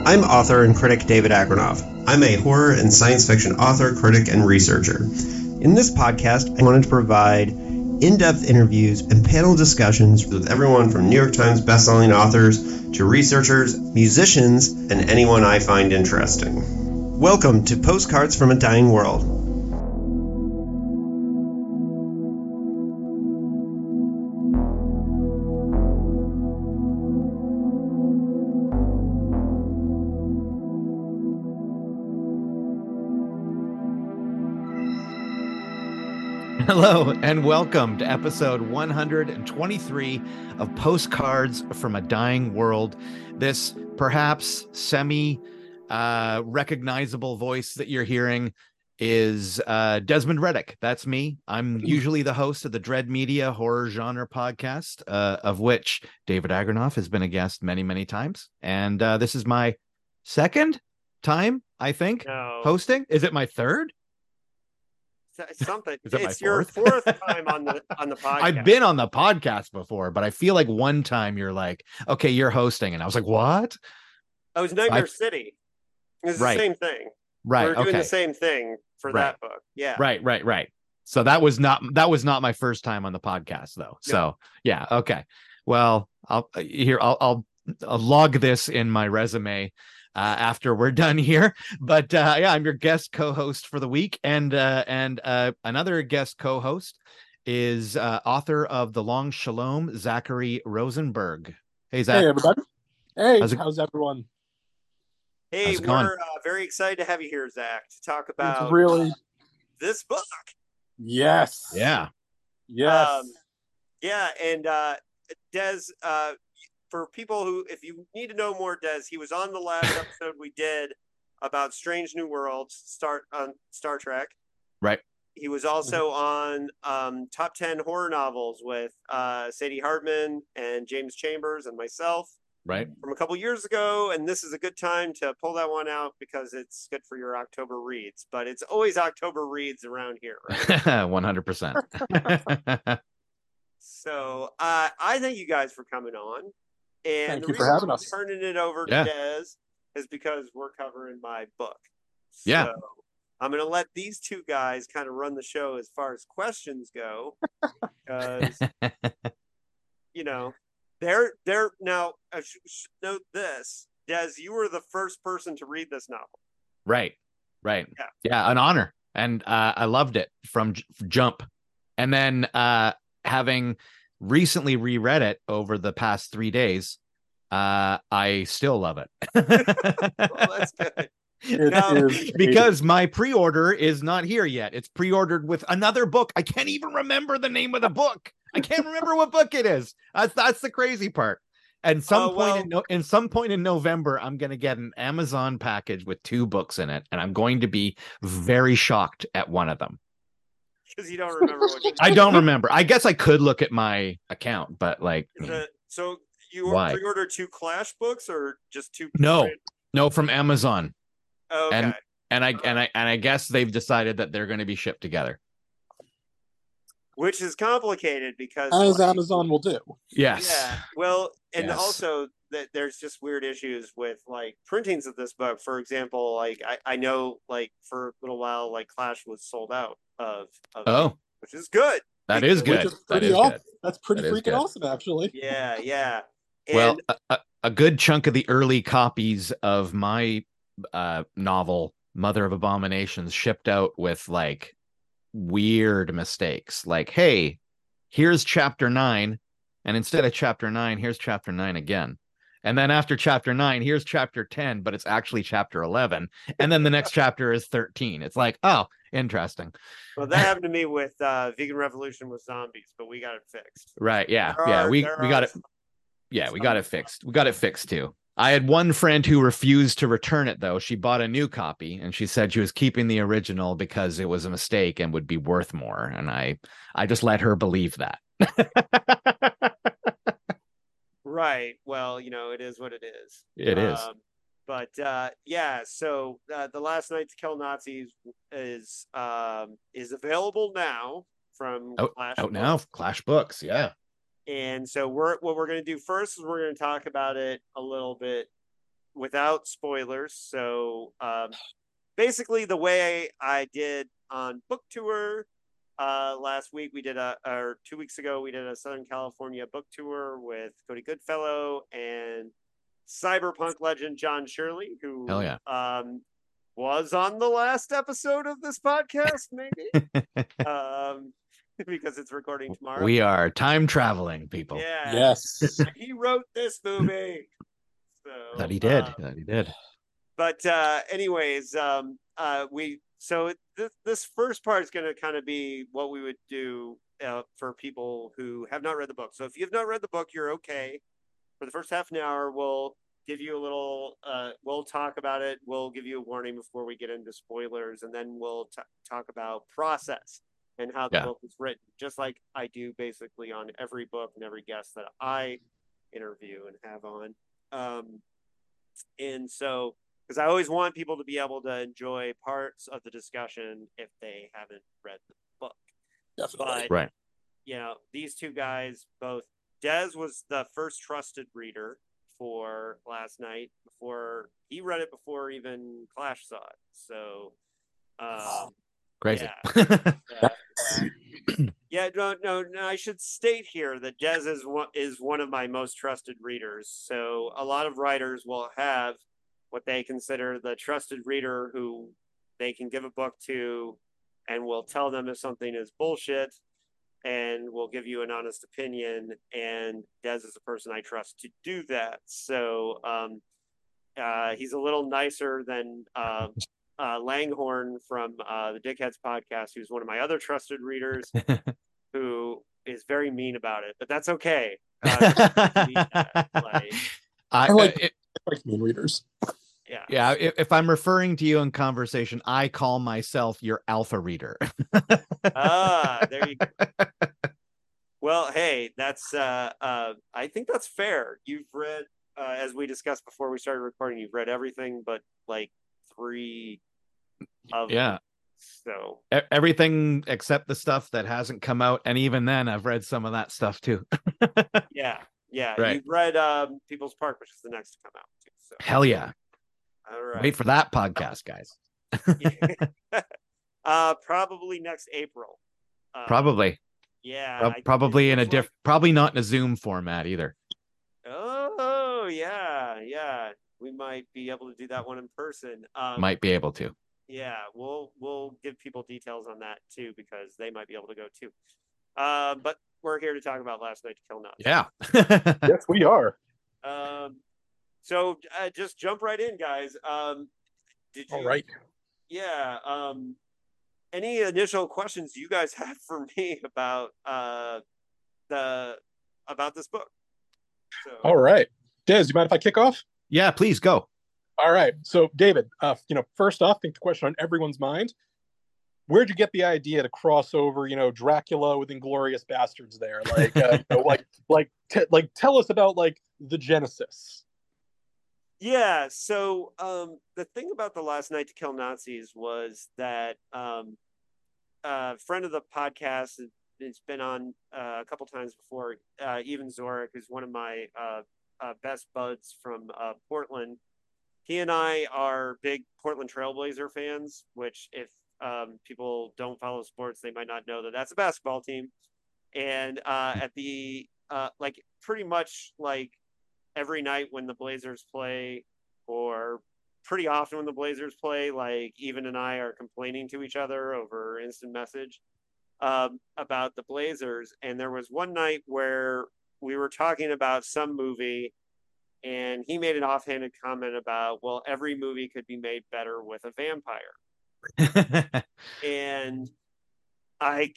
I'm author and critic David Agronoff. I'm a horror and science fiction author, critic, and researcher. In this podcast, I wanted to provide in-depth interviews and panel discussions with everyone from New York Times bestselling authors to researchers, musicians, and anyone I find interesting. Welcome to Postcards from a Dying World. Hello and welcome to episode 123 of Postcards from a Dying World. This perhaps semi-recognizable voice that you're hearing is Desmond Reddick. That's me. I'm usually the host of the Dread Media horror genre podcast, of which David Agronoff has been a guest many, many times. And this is my second time, I think, hosting. Is it my third? Something. It's your fourth time on the podcast. I've been on the podcast before, but I feel like one time you're like, okay, you're hosting, and I was like, what? Oh, it was Nightmare City. It's the same thing. Right. We're doing the same thing for that book. Yeah. Right. So that was not my first time on the podcast though. No. So yeah, okay. Well, I'll log this in my resume after we're done here, but I'm your guest co-host for the week, and another guest co-host is author of The Long Shalom, Zachary Rosenberg. Hey, Zach. Hey, everybody. Hey, how's everyone? Hey, we're very excited to have you here, Zach, to talk about this book. Yes. Yeah. Yes. And Des, for people who, if you need to know more, Des, he was on the last episode we did about Strange New Worlds, on Star Trek. Right. He was also on Top 10 Horror Novels with Sadie Hartman and James Chambers and myself. Right. From a couple years ago, and this is a good time to pull that one out because it's good for your October reads. But it's always October reads around here, right? 100%. So I thank you guys for coming on. And thank you for having us. Turning it over to Des is because we're covering my book. So yeah. I'm going to let these two guys kind of run the show as far as questions go. Because, they're now, I should note this. Des, you were the first person to read this novel. Right. Yeah, an honor. And I loved it from jump. And then having recently reread it over the past 3 days, I still love it. Well, that's good. Because my pre-order is not here yet. It's pre-ordered with another book. I can't even remember the name of the book. I can't remember what book it is. That's the crazy part. And some point in November, I'm going to get an Amazon package with 2 books in it, and I'm going to be very shocked at one of them. Because you don't remember what I don't remember. I guess I could look at my account, but so you pre-ordered 2 Clash books or just 2? No, from Amazon. Okay. And I guess they've decided that they're going to be shipped together. Which is complicated because as Amazon will do. Yes. Yeah. Well, and also that there's just weird issues with printings of this book. For example, I know for a little while Clash was sold out of which is good. That is good. That's pretty freaking awesome, actually. Yeah. And, well, a good chunk of the early copies of my novel Mother of Abominations shipped out with weird mistakes, hey, here's chapter 9, and instead of chapter 9, here's chapter 9 again, and then after chapter 9, here's chapter 10, but it's actually chapter 11, and then the next chapter is 13. It's oh, interesting. Well, that happened to me with Vegan Revolution with Zombies, but we got it fixed. Right. We got it. Yeah, we got it fixed. We got it fixed too. I had one friend who refused to return it, though. She bought a new copy, and she said she was keeping the original because it was a mistake and would be worth more. And I just let her believe that. Right. Well, it is what it is. It is. But so The Last Night to Kill Nazis is available now from Clash Books. Now, Clash Books, yeah. And so what we're going to do first is we're going to talk about it a little bit without spoilers. So basically, the way I did on book tour last week, or 2 weeks ago, we did a Southern California book tour with Cody Goodfellow and cyberpunk legend John Shirley, who Hell yeah. Was on the last episode of this podcast, maybe. Because it's recording tomorrow. We are time traveling people. Yeah. Yes. He wrote this movie. So That he did. But anyways, this first part is going to kind of be what we would do for people who have not read the book. So if you've not read the book, you're okay. For the first half an hour, we'll give you a little, we'll talk about it. We'll give you a warning before we get into spoilers, and then we'll talk about process and how the book was written, just like I do basically on every book and every guest that I interview and have on. And so, because I always want people to be able to enjoy parts of the discussion if they haven't read the book. Definitely. But, right. You know, these two guys, both Des was the first trusted reader for last night, before he read it, before even Clash saw it. So, crazy. No. I should state here that Des is one of my most trusted readers. So a lot of writers will have what they consider the trusted reader, who they can give a book to and will tell them if something is bullshit and will give you an honest opinion. And Des is a person I trust to do that. So he's a little nicer than Langhorn from the Dickheads podcast, who's one of my other trusted readers, who is very mean about it, but that's okay. I like mean readers. Yeah. If I'm referring to you in conversation, I call myself your alpha reader. There you go. Well, hey, that's I think that's fair. You've read, as we discussed before we started recording, you've read everything but like 3 of them. So everything except the stuff that hasn't come out, and even then I've read some of that stuff too. yeah right. You've read People's Park, which is the next to come out too, so. Hell yeah. All right, wait for that podcast, guys. Probably next April. Probably probably in a probably not in a Zoom format either. Oh yeah, we might be able to do that one in person. Might be able to. Yeah, we'll give people details on that too, because they might be able to go too. But we're here to talk about Last Night to Kill Nazis. Yeah. Yes, we are. So just jump right in, guys. All right. Yeah. Any initial questions you guys have for me about this book? So. All right, Des, you mind if I kick off? Yeah, please go. All right. So, David, first off, I think the question on everyone's mind: where'd you get the idea to cross over, Dracula with Inglourious Bastards? There, tell us about the genesis. Yeah. So, the thing about the Last Night to Kill Nazis was that a friend of the podcast has been on a couple times before. Even Zorik, who's one of my best buds from Portland. He and I are big Portland Trailblazer fans, which if people don't follow sports, they might not know that that's a basketball team. And at the pretty much every night when the Blazers play, or pretty often when the Blazers play, Even and I are complaining to each other over instant message about the Blazers. And there was one night where we were talking about some movie, and he made an offhanded comment about, well, every movie could be made better with a vampire. And I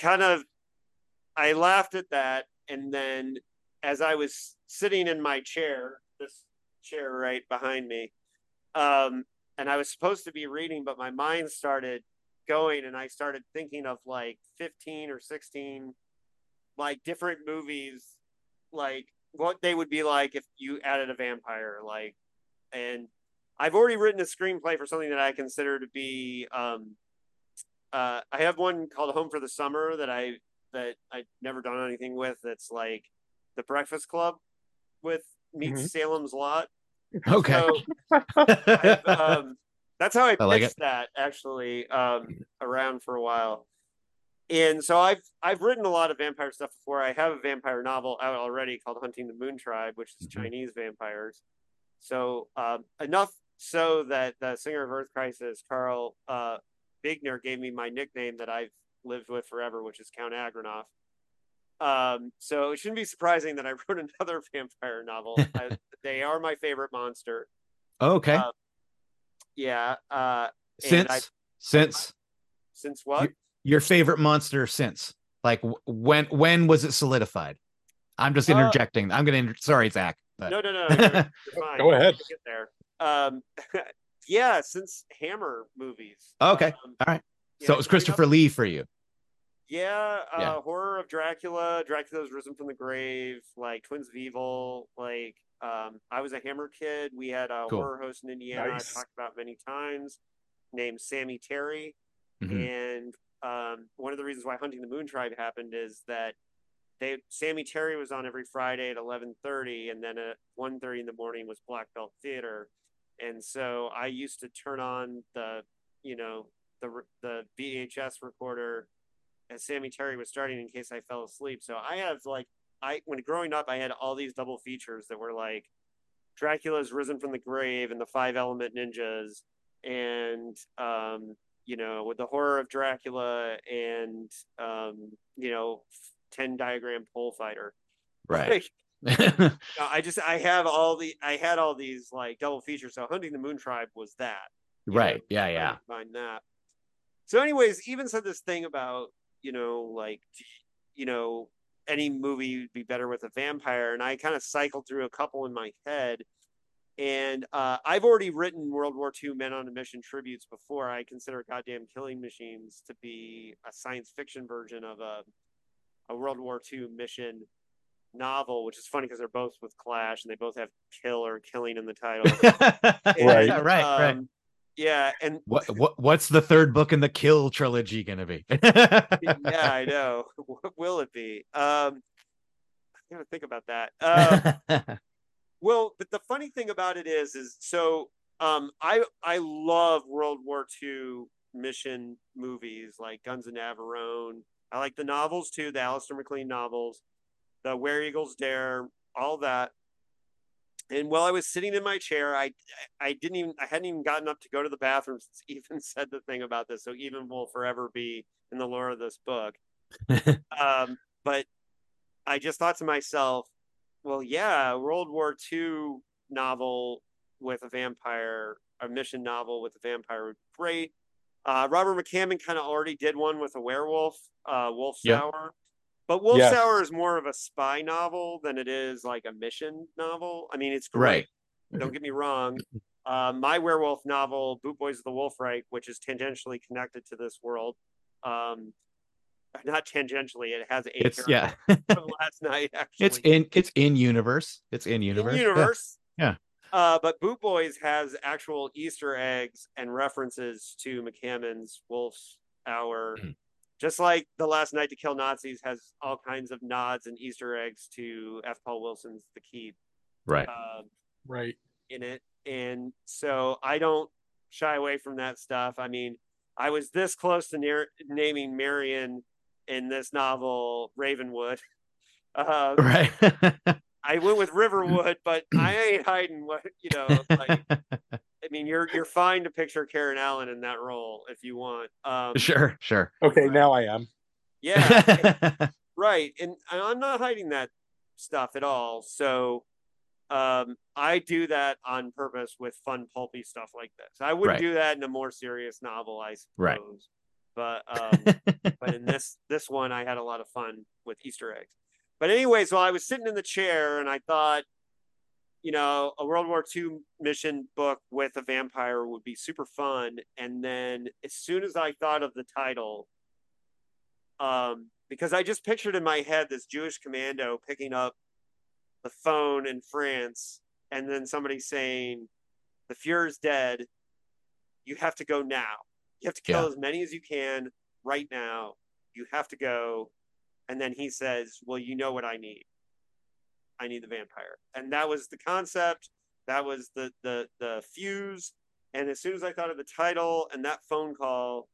laughed at that. And then as I was sitting in my chair, this chair right behind me, and I was supposed to be reading, but my mind started going, and I started thinking of 15 or 16 different movies, what they would be like if you added a vampire. And I've already written a screenplay for something that I consider to be I have one called Home for the Summer that I've never done anything with. That's The Breakfast Club with meets Salem's Lot. Okay. So that's how I pitched that actually around for a while. And so I've written a lot of vampire stuff before. I have a vampire novel out already called Hunting the Moon Tribe, which is Chinese vampires. So enough so that the singer of Earth Crisis, Carl Bigner, gave me my nickname that I've lived with forever, which is Count Agronoff. So it shouldn't be surprising that I wrote another vampire novel. They are my favorite monster. Okay. Yeah. Since what? Your favorite monster since? Like when was it solidified? I'm just interjecting. I'm gonna sorry, Zach. But... No. You're fine. Go ahead. Get there. Yeah, since Hammer movies. Okay. All right. So it was Christopher Lee for you. Yeah, Horror of Dracula, Dracula's Risen from the Grave, like Twins of Evil, like I was a Hammer kid. We had a horror host in Indiana I talked about many times named Sammy Terry. And one of the reasons why Hunting the Moon Tribe happened is that Sammy Terry was on every Friday at 11:30, and then at 1:30 in the morning was Black Belt Theater. And so I used to turn on the VHS recorder as Sammy Terry was starting in case I fell asleep. So I have when growing up, I had all these double features that were like Dracula's Risen from the Grave and the 5 Element Ninjas, and with the Horror of Dracula and 10 Diagram Pole Fighter. Right. I had all these like double features. So Hunting the Moon Tribe was that. Right. Yeah. Find that. So anyways, even said this thing about, any movie would be better with a vampire. And I kind of cycled through a couple in my head. And I've already written World War II Men on a Mission tributes before. I consider Goddamn Killing Machines to be a science fiction version of a World War II mission novel, which is funny because they're both with Clash and they both have kill or killing in the title. Right. Yeah, and what's the third book in the Kill trilogy gonna be? Yeah, I know. What will it be? I gotta think about that. Well, but the funny thing about it is so I love World War II mission movies like Guns of Navarone. I like the novels too, the Alistair MacLean novels, the Where Eagles Dare, all that. And while I was sitting in my chair, I hadn't even gotten up to go to the bathroom since Ethan said the thing about this. So Ethan will forever be in the lore of this book. But I just thought to myself, well, yeah, World War II novel with a vampire, a mission novel with a vampire would be great. Robert McCammon kind of already did one with a werewolf, Wolf Sour. But Wolf Sour is more of a spy novel than it is like a mission novel. I mean, it's great. Right. Don't get me wrong. My werewolf novel, Boot Boys of the Wolfreich, which is tangentially connected to this world. Not tangentially, it has a from last night, actually. It's in universe. It's in universe. Yeah. But Boot Boys has actual Easter eggs and references to McCammon's Wolf's Hour. Just like The Last Night to Kill Nazis has all kinds of nods and Easter eggs to F. Paul Wilson's The Keep. Right. In it. And so I don't shy away from that stuff. I mean, I was this close to naming Marion in this novel, Ravenwood. Right. I went with Riverwood, but I ain't hiding what, I mean, you're fine to picture Karen Allen in that role if you want. Sure. Okay, now I am. Yeah, right. And I'm not hiding that stuff at all. So I do that on purpose with fun, pulpy stuff like this. I wouldn't do that in a more serious novel, I suppose. Right. But in this one, I had a lot of fun with Easter eggs. But anyway, so I was sitting in the chair and I thought, a World War II mission book with a vampire would be super fun. And then as soon as I thought of the title, because I just pictured in my head this Jewish commando picking up the phone in France and then somebody saying, the Fuhrer's dead. You have to go now. You have to kill as many as you can right now. You have to go. And then he says, well, you know what I need. I need the vampire. And that was the concept. That was the fuse. And as soon as I thought of the title and that phone call,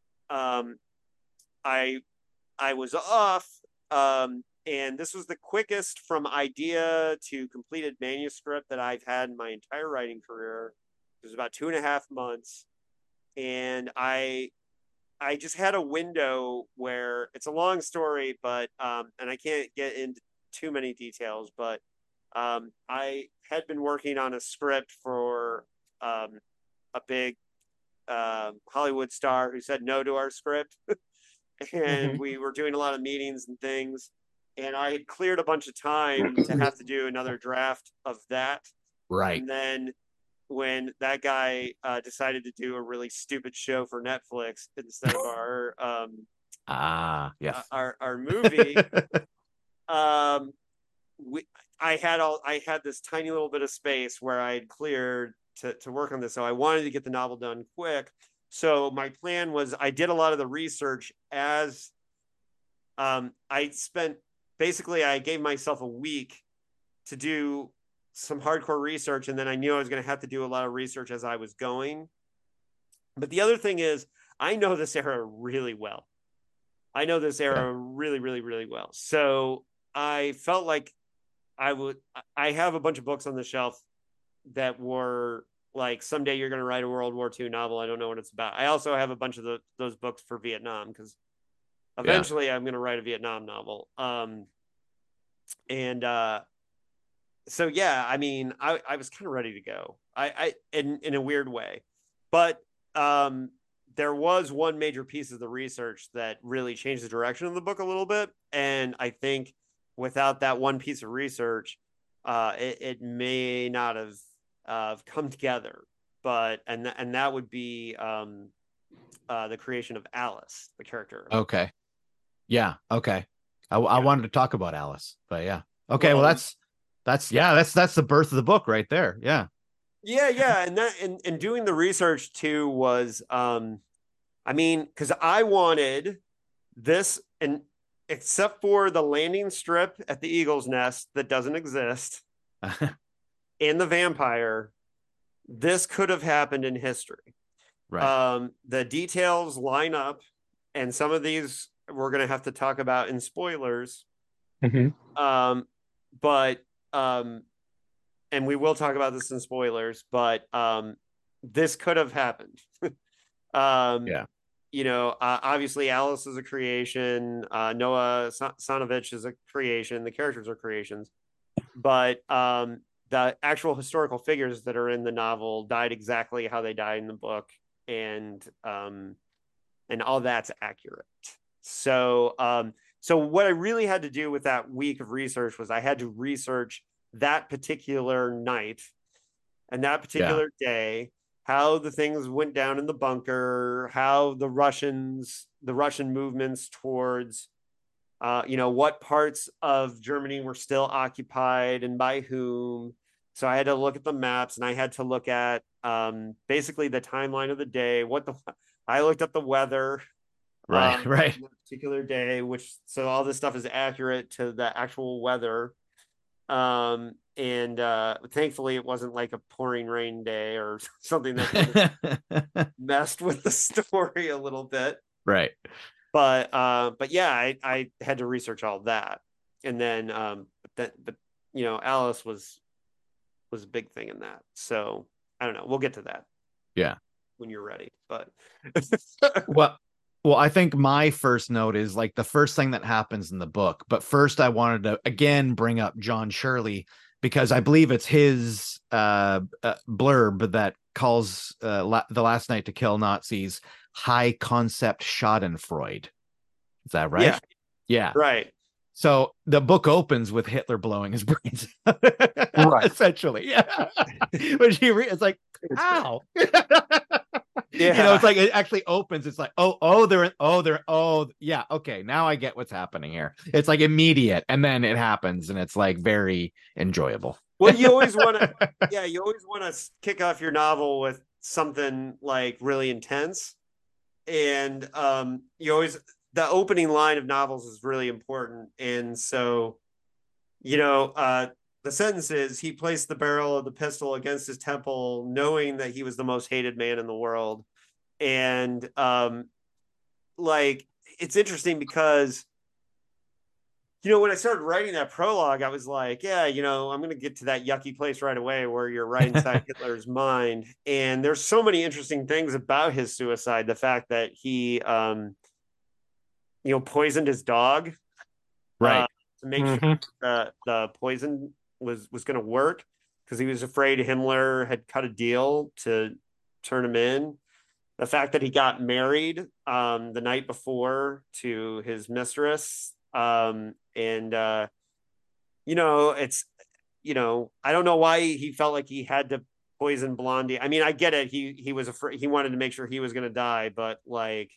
I was off. And this was the quickest from idea to completed manuscript that I've had in my entire writing career. It was about 2.5 months. And I just had a window where it's a long story, but and I can't get into too many details, but I had been working on a script for a big Hollywood star who said no to our script. And we were doing a lot of meetings and things. And I had cleared a bunch of time to have to do another draft of that. Right. And then when that guy decided to do a really stupid show for Netflix instead of our yes, our movie, I had this tiny little bit of space where I had cleared to work on this. So I wanted to get the novel done quick. So my plan was I did a lot of the research as I gave myself a week to do some hardcore research, and then I knew I was going to have to do a lot of research as I was going. But the other thing is, I know this era really well. I know this era really, really, really well. So I felt like I have a bunch of books on the shelf that were like, someday you're going to write a World War II novel. I don't know what it's about. I also have a bunch of those books for Vietnam, because eventually I'm going to write a Vietnam novel. So yeah, I mean, I was kind of ready to go. I in a weird way, but there was one major piece of the research that really changed the direction of the book a little bit, and I think without that one piece of research, it may not have come together. But and that would be the creation of Alice, the character. Okay. Yeah. Okay. I wanted to talk about Alice, but yeah. Okay. Well, that's the birth of the book right there. Yeah. Yeah. And doing the research too was, I mean, because I wanted this, and except for the landing strip at the Eagle's Nest that doesn't exist, and the vampire, this could have happened in history. Right. The details line up, and some of these we're going to have to talk about in spoilers. But and we will talk about this in spoilers, but this could have happened. You know, obviously Alice is a creation, Noah Sanovich is a creation, the characters are creations, but the actual historical figures that are in the novel died exactly how they died in the book, and all that's accurate. So what I really had to do with that week of research was I had to research that particular night and that particular day, how the things went down in the bunker, how the Russian movements towards, what parts of Germany were still occupied and by whom. So I had to look at the maps, and I had to look at basically the timeline of the day. I looked up the weather. Right. On a particular day, so all this stuff is accurate to the actual weather. And thankfully it wasn't like a pouring rain day or something that messed with the story a little bit. Right. But yeah, I had to research all that. And then but Alice was a big thing in that. So I don't know. We'll get to that. Yeah. When you're ready. But Well, I think my first note is like the first thing that happens in the book. But first, I wanted to again bring up John Shirley, because I believe it's his blurb that calls The Last Night to Kill Nazis high concept Schadenfreude. Is that right? Yeah. Right. So the book opens with Hitler blowing his brains out, right. Essentially. Yeah. But it's like, how? Yeah. It's like it actually opens. It's like, yeah, okay, now I get what's happening here. It's like immediate, and then it happens, and it's like very enjoyable. Well, you always want to kick off your novel with something like really intense, and the opening line of novels is really important. And so, the sentence is, he placed the barrel of the pistol against his temple, knowing that he was the most hated man in the world. And like, it's interesting because, you know, when I started writing that prologue, I was like, yeah, you know, I'm going to get to that yucky place right away where you're right inside Hitler's mind. And there's so many interesting things about his suicide. The fact that he, you know, poisoned his dog, Right. to make sure the poison was going to work, because he was afraid Himmler had cut a deal to turn him in. The fact that he got married the night before to his mistress, and you know, it's, you know, I don't know why he felt like he had to poison Blondie. I mean, I get it. He was afraid. He wanted to make sure he was going to die, but like,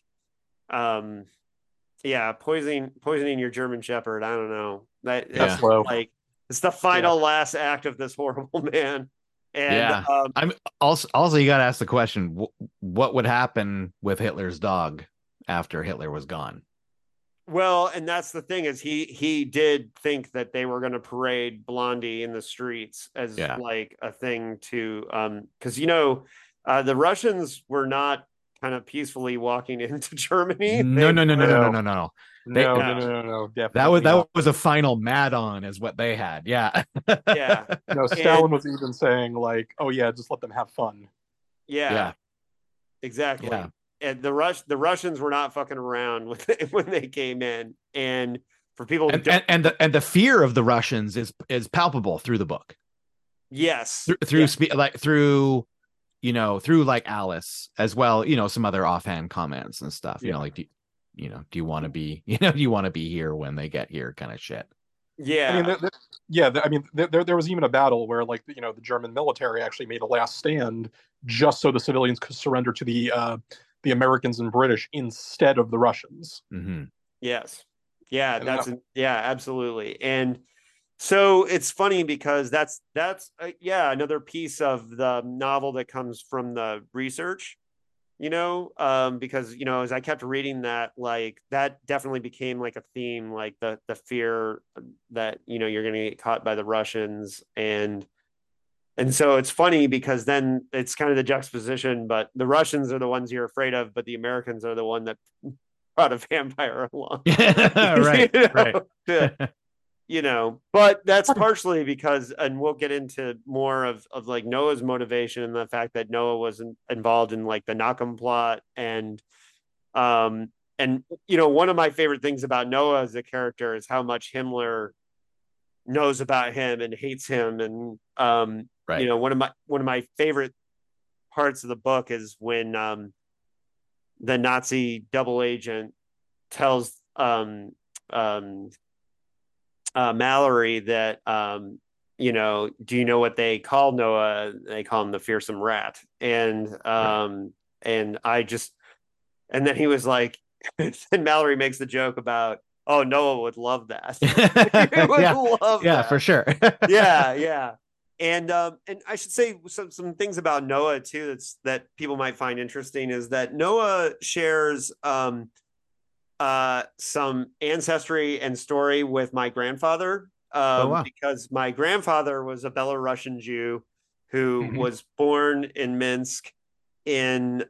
yeah, poisoning your German Shepherd. I don't know. That's low. like, it's the final last act of this horrible man. And I'm also you got to ask the question: what would happen with Hitler's dog after Hitler was gone? Well, and that's the thing, is he did think that they were going to parade Blondie in the streets as like a thing to, because, you know, the Russians were not kind of peacefully walking into Germany. No. Definitely that was a final mad on, is what they had. Yeah. Yeah. No, Stalin was even saying like, oh yeah, just let them have fun. Yeah. Exactly. Yeah. And the Russians were not fucking around when they came in. And for people and the fear of the Russians is palpable through the book. Yes. Through you know, through like Alice as well, you know, some other offhand comments and stuff, you know, like, do you want to be, you know, do you want to be here when they get here, kind of shit. Yeah. I mean, there was even a battle where, like, you know, the German military actually made a last stand just so the civilians could surrender to the Americans and British instead of the Russians. Mm-hmm. Yes. Yeah, absolutely. And so it's funny because that's another piece of the novel that comes from the research, you know, because, you know, as I kept reading that, like, that definitely became like a theme, like the fear that, you know, you're going to get caught by the Russians. And so it's funny because then it's kind of the juxtaposition, but the Russians are the ones you're afraid of, but the Americans are the one that brought a vampire along. Right. You know? Right. You know, but that's partially because, and we'll get into more of like Noah's motivation and the fact that Noah was involved in like the Nakam plot. And you know, one of my favorite things about Noah as a character is how much Himmler knows about him and hates him. And you know, one of my favorite parts of the book is when the Nazi double agent tells Mallory that, you know, do you know what they call Noah? They call him the fearsome rat. And and then he was like, and Mallory makes the joke about, oh, Noah would love that. Love that. For sure. Yeah. And I should say some things about Noah too that people might find interesting is that Noah shares some ancestry and story with my grandfather, because my grandfather was a Belarusian Jew who was born in Minsk and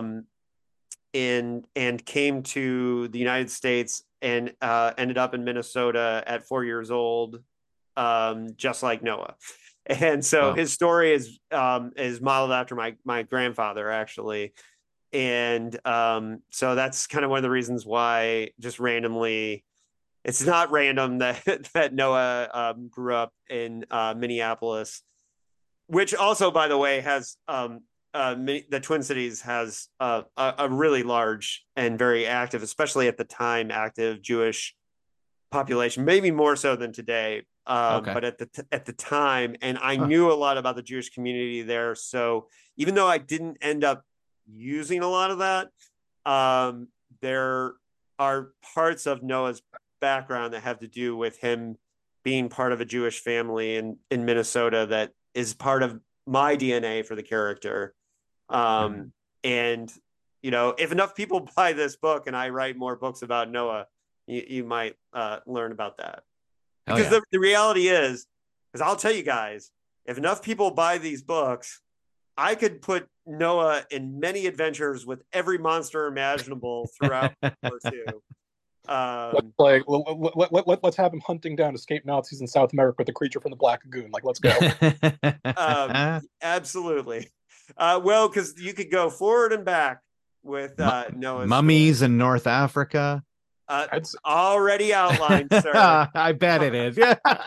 came to the United States and ended up in Minnesota at 4 years old, just like Noah. And so his story is modeled after my grandfather, actually. And so that's kind of one of the reasons why, just randomly, it's not random that Noah grew up in Minneapolis, which also, by the way, has the Twin Cities has a really large and very active, especially at the time, active Jewish population, maybe more so than today. But at the time, and I knew a lot about the Jewish community there. So even though I didn't end up using a lot of that, there are parts of Noah's background that have to do with him being part of a Jewish family in Minnesota that is part of my DNA for the character. And you know, if enough people buy this book and I write more books about Noah, you might learn about that. Because the reality is, Because I'll tell you guys, if enough people buy these books, I could put Noah in many adventures with every monster imaginable throughout World War II. Let's have him hunting down escaped Nazis in South America with the creature from the Black Lagoon. Like, let's go. Absolutely. Well, because you could go forward and back with Noah's mummies story. in North Africa. It's already outlined, sir. I bet it is.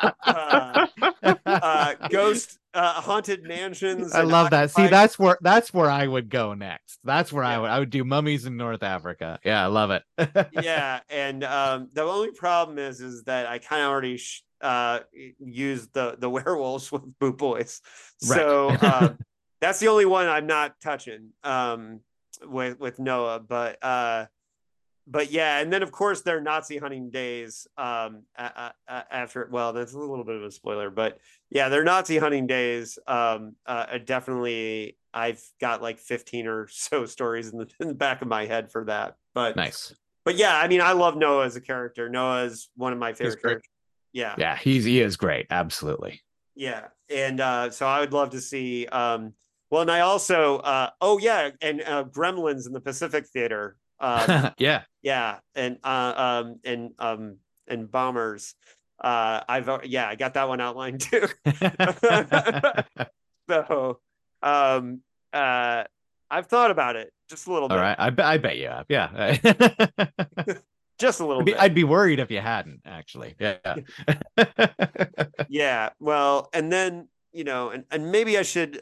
Ghost haunted mansions. I love that. See, that's where I would go next. That's where I would do mummies in North Africa. Yeah, I love it. Yeah, and the only problem is that I kind of already used the werewolves with Boot Boys, so Right. that's the only one I'm not touching with Noah, but yeah, and then of course their Nazi hunting days after, well, that's a little bit of a spoiler, but yeah, their Nazi hunting days definitely, I've got like 15 or so stories in the back of my head for that. But nice. But yeah, I mean, I love Noah as a character. Noah is one of my favorite characters. Yeah, he is great. Absolutely. Yeah, and so I would love to see well, and I also and Gremlins in the Pacific Theater. Yeah, and Bombers. I got that one outlined too. So I've thought about it just a little bit. All right, I bet you have. Yeah. Just a little bit. I'd be worried if you hadn't, actually. Yeah. Yeah. Well, and then, and maybe I should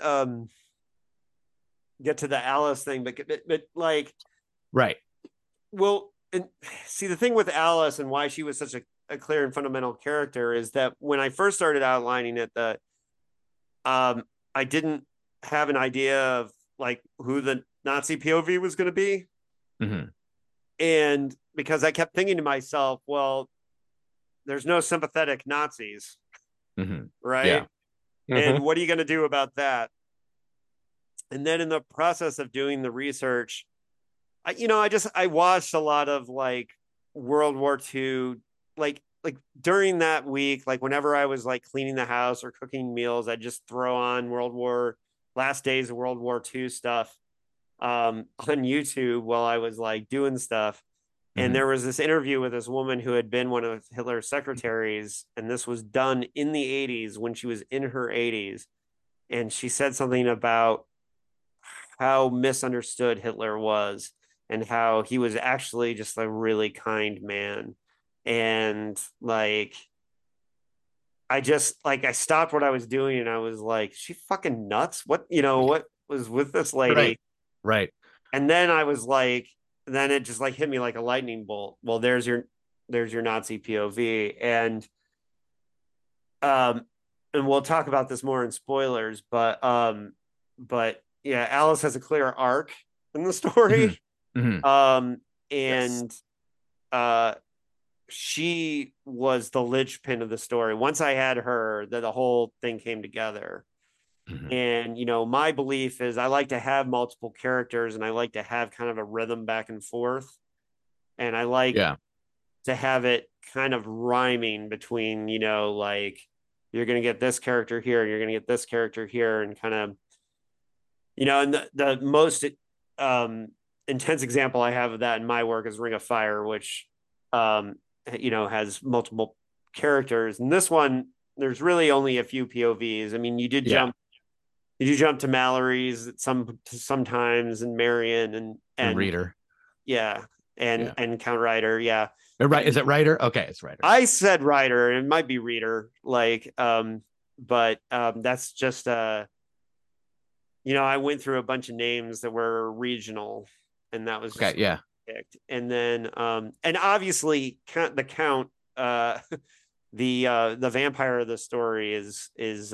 get to the Alice thing, but like, right. Well, and see, the thing with Alice and why she was such a clear and fundamental character is that when I first started outlining it, I didn't have an idea of like who the Nazi POV was going to be. Mm-hmm. And because I kept thinking to myself, well, there's no sympathetic Nazis, mm-hmm. right? Yeah. Mm-hmm. And what are you going to do about that? And then in the process of doing the research, I watched a lot of like World War II, like during that week, like whenever I was like cleaning the house or cooking meals, I'd just throw on last days of World War II stuff on YouTube while I was like doing stuff. And there was this interview with this woman who had been one of Hitler's secretaries, and this was done in the 80s when she was in her 80s. And she said something about how misunderstood Hitler was and how he was actually just a really kind man. And like, I stopped what I was doing and I was like, she fucking nuts. What was with this lady? Right. And then I was like, then it just like hit me like a lightning bolt. Well, there's your Nazi POV. And we'll talk about this more in spoilers, but yeah, Alice has a clear arc in the story. Mm-hmm. And she was the linchpin of the story. Once I had her, the whole thing came together. Mm-hmm. And my belief is I like to have multiple characters and I like to have kind of a rhythm back and forth. And I like to have it kind of rhyming between, like you're going to get this character here, and you're going to get this character here, and kind of, and the most intense example I have of that in my work is Ring of Fire, which, has multiple characters. And this one, there's really only a few POVs. I mean, you did jump to Mallory's sometimes, and Marion and Reader. Yeah. And Count Ryder. Yeah. Right. Is it Ryder? Okay. It's Ryder. I said Ryder, and it might be Reader. Like, but that's just, I went through a bunch of names that were regional, and that was okay. Yeah. Picked. And then, and obviously the Count, the vampire of the story is his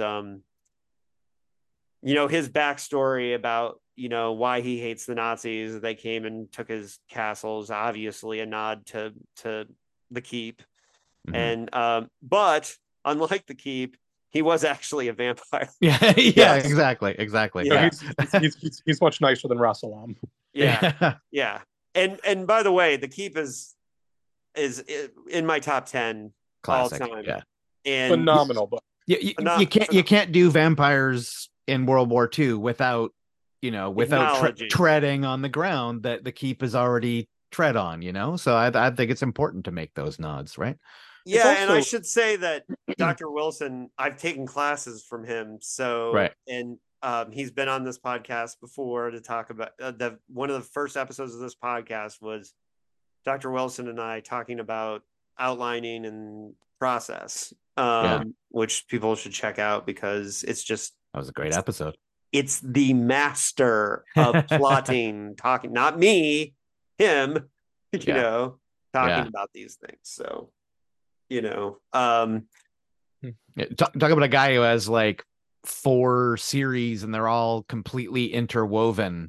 backstory about, why he hates the Nazis. They came and took his castles, obviously a nod to the Keep. Mm-hmm. And, but unlike the Keep, he was actually a vampire. Yeah. Yes. Exactly. Yeah. He's much nicer than Rassalam. Yeah. Yeah. And by the way, the Keep is in my top 10 classic. all time. Yeah. And phenomenal book. You can't do vampires in World War II without treading on the ground that the Keep is already tread on, so I think it's important to make those nods, right? Yeah, and I should say that Dr. Wilson, I've taken classes from him, so right. And he's been on this podcast before to talk about one of the first episodes of this podcast was Dr. Wilson and I talking about outlining and process, which people should check out because it's just that was a great episode. It's the master of plotting, talking, not me, him, talking about these things. So, talk about a guy who has like 4 series and they're all completely interwoven.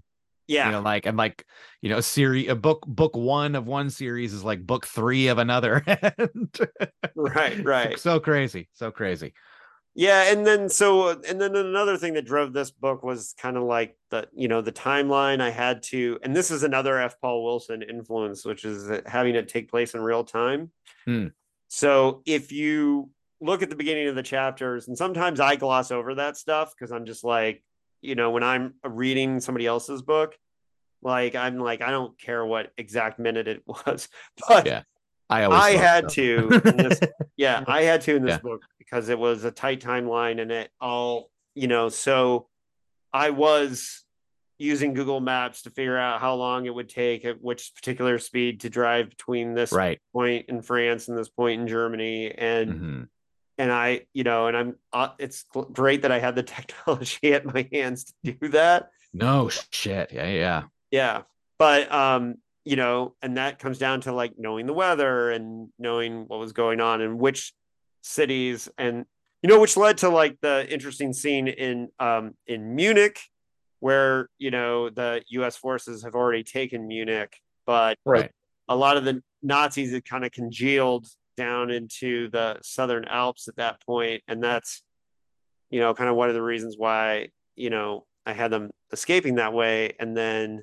Series, book 1 of one series is like book 3 of another. Right. So crazy. Yeah, and then another thing that drove this book was kind of like the timeline. I had to, and this is another F. Paul Wilson influence, which is having it take place in real time. So if you look at the beginning of the chapters, and sometimes I gloss over that stuff because I'm just like, when I'm reading somebody else's book, like I'm like, I don't care what exact minute it was, but I had to in this book because it was a tight timeline and it all, so I was using Google Maps to figure out how long it would take at which particular speed to drive between this point in France and this point in Germany. And and I, and I'm it's great that I had the technology at my hands to do that. No shit. Yeah. But and that comes down to like knowing the weather and knowing what was going on in which cities, and which led to like the interesting scene in Munich where the US forces have already taken Munich, but a lot of the Nazis had kind of congealed down into the Southern Alps at that point, and that's kind of one of the reasons why I had them escaping that way. And then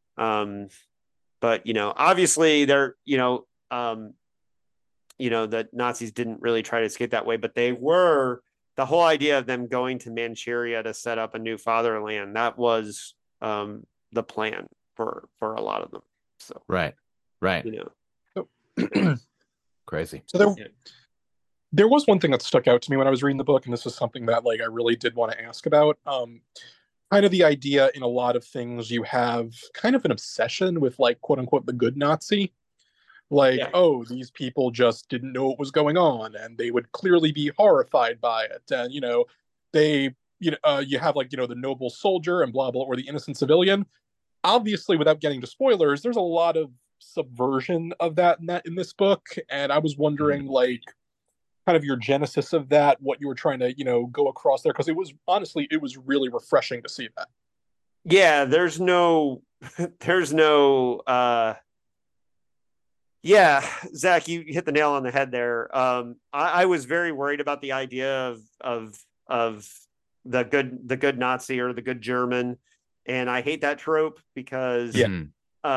but obviously they're the Nazis didn't really try to escape that way, but they were, the whole idea of them going to Manchuria to set up a new fatherland, that was the plan for a lot of them. So right. Crazy. So there was one thing that stuck out to me when I was reading the book, and this is something that like I really did want to ask about. Kind of the idea in a lot of things, you have kind of an obsession with like quote unquote the good Nazi. Like, oh, these people just didn't know what was going on, and they would clearly be horrified by it. And they, you have like the noble soldier and blah blah, or the innocent civilian. Obviously, without getting to spoilers, there's a lot of subversion of that in this book, and I was wondering like kind of your genesis of that, what you were trying to go across there, because it was really refreshing to see that. Yeah, there's no Zach, you hit the nail on the head there. I was very worried about the idea of the good Nazi or the good German, and I hate that trope because and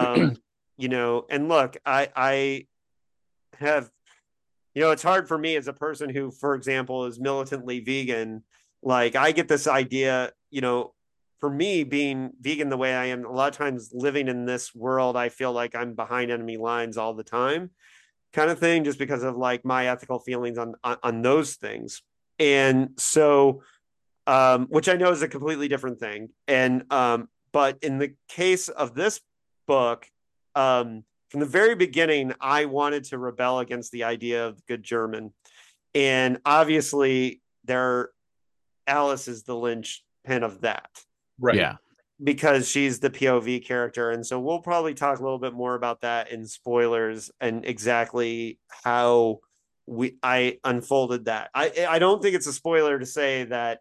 look, I have, it's hard for me as a person who, for example, is militantly vegan. Like I get this idea, for me being vegan the way I am, a lot of times living in this world, I feel like I'm behind enemy lines all the time kind of thing, just because of like my ethical feelings on those things. And so, which I know is a completely different thing. And, but in the case of this book, from the very beginning, I wanted to rebel against the idea of the good German. And obviously Alice is the linchpin of that. Right. Yeah. Because she's the POV character. And so we'll probably talk a little bit more about that in spoilers and exactly how I unfolded that. I don't think it's a spoiler to say that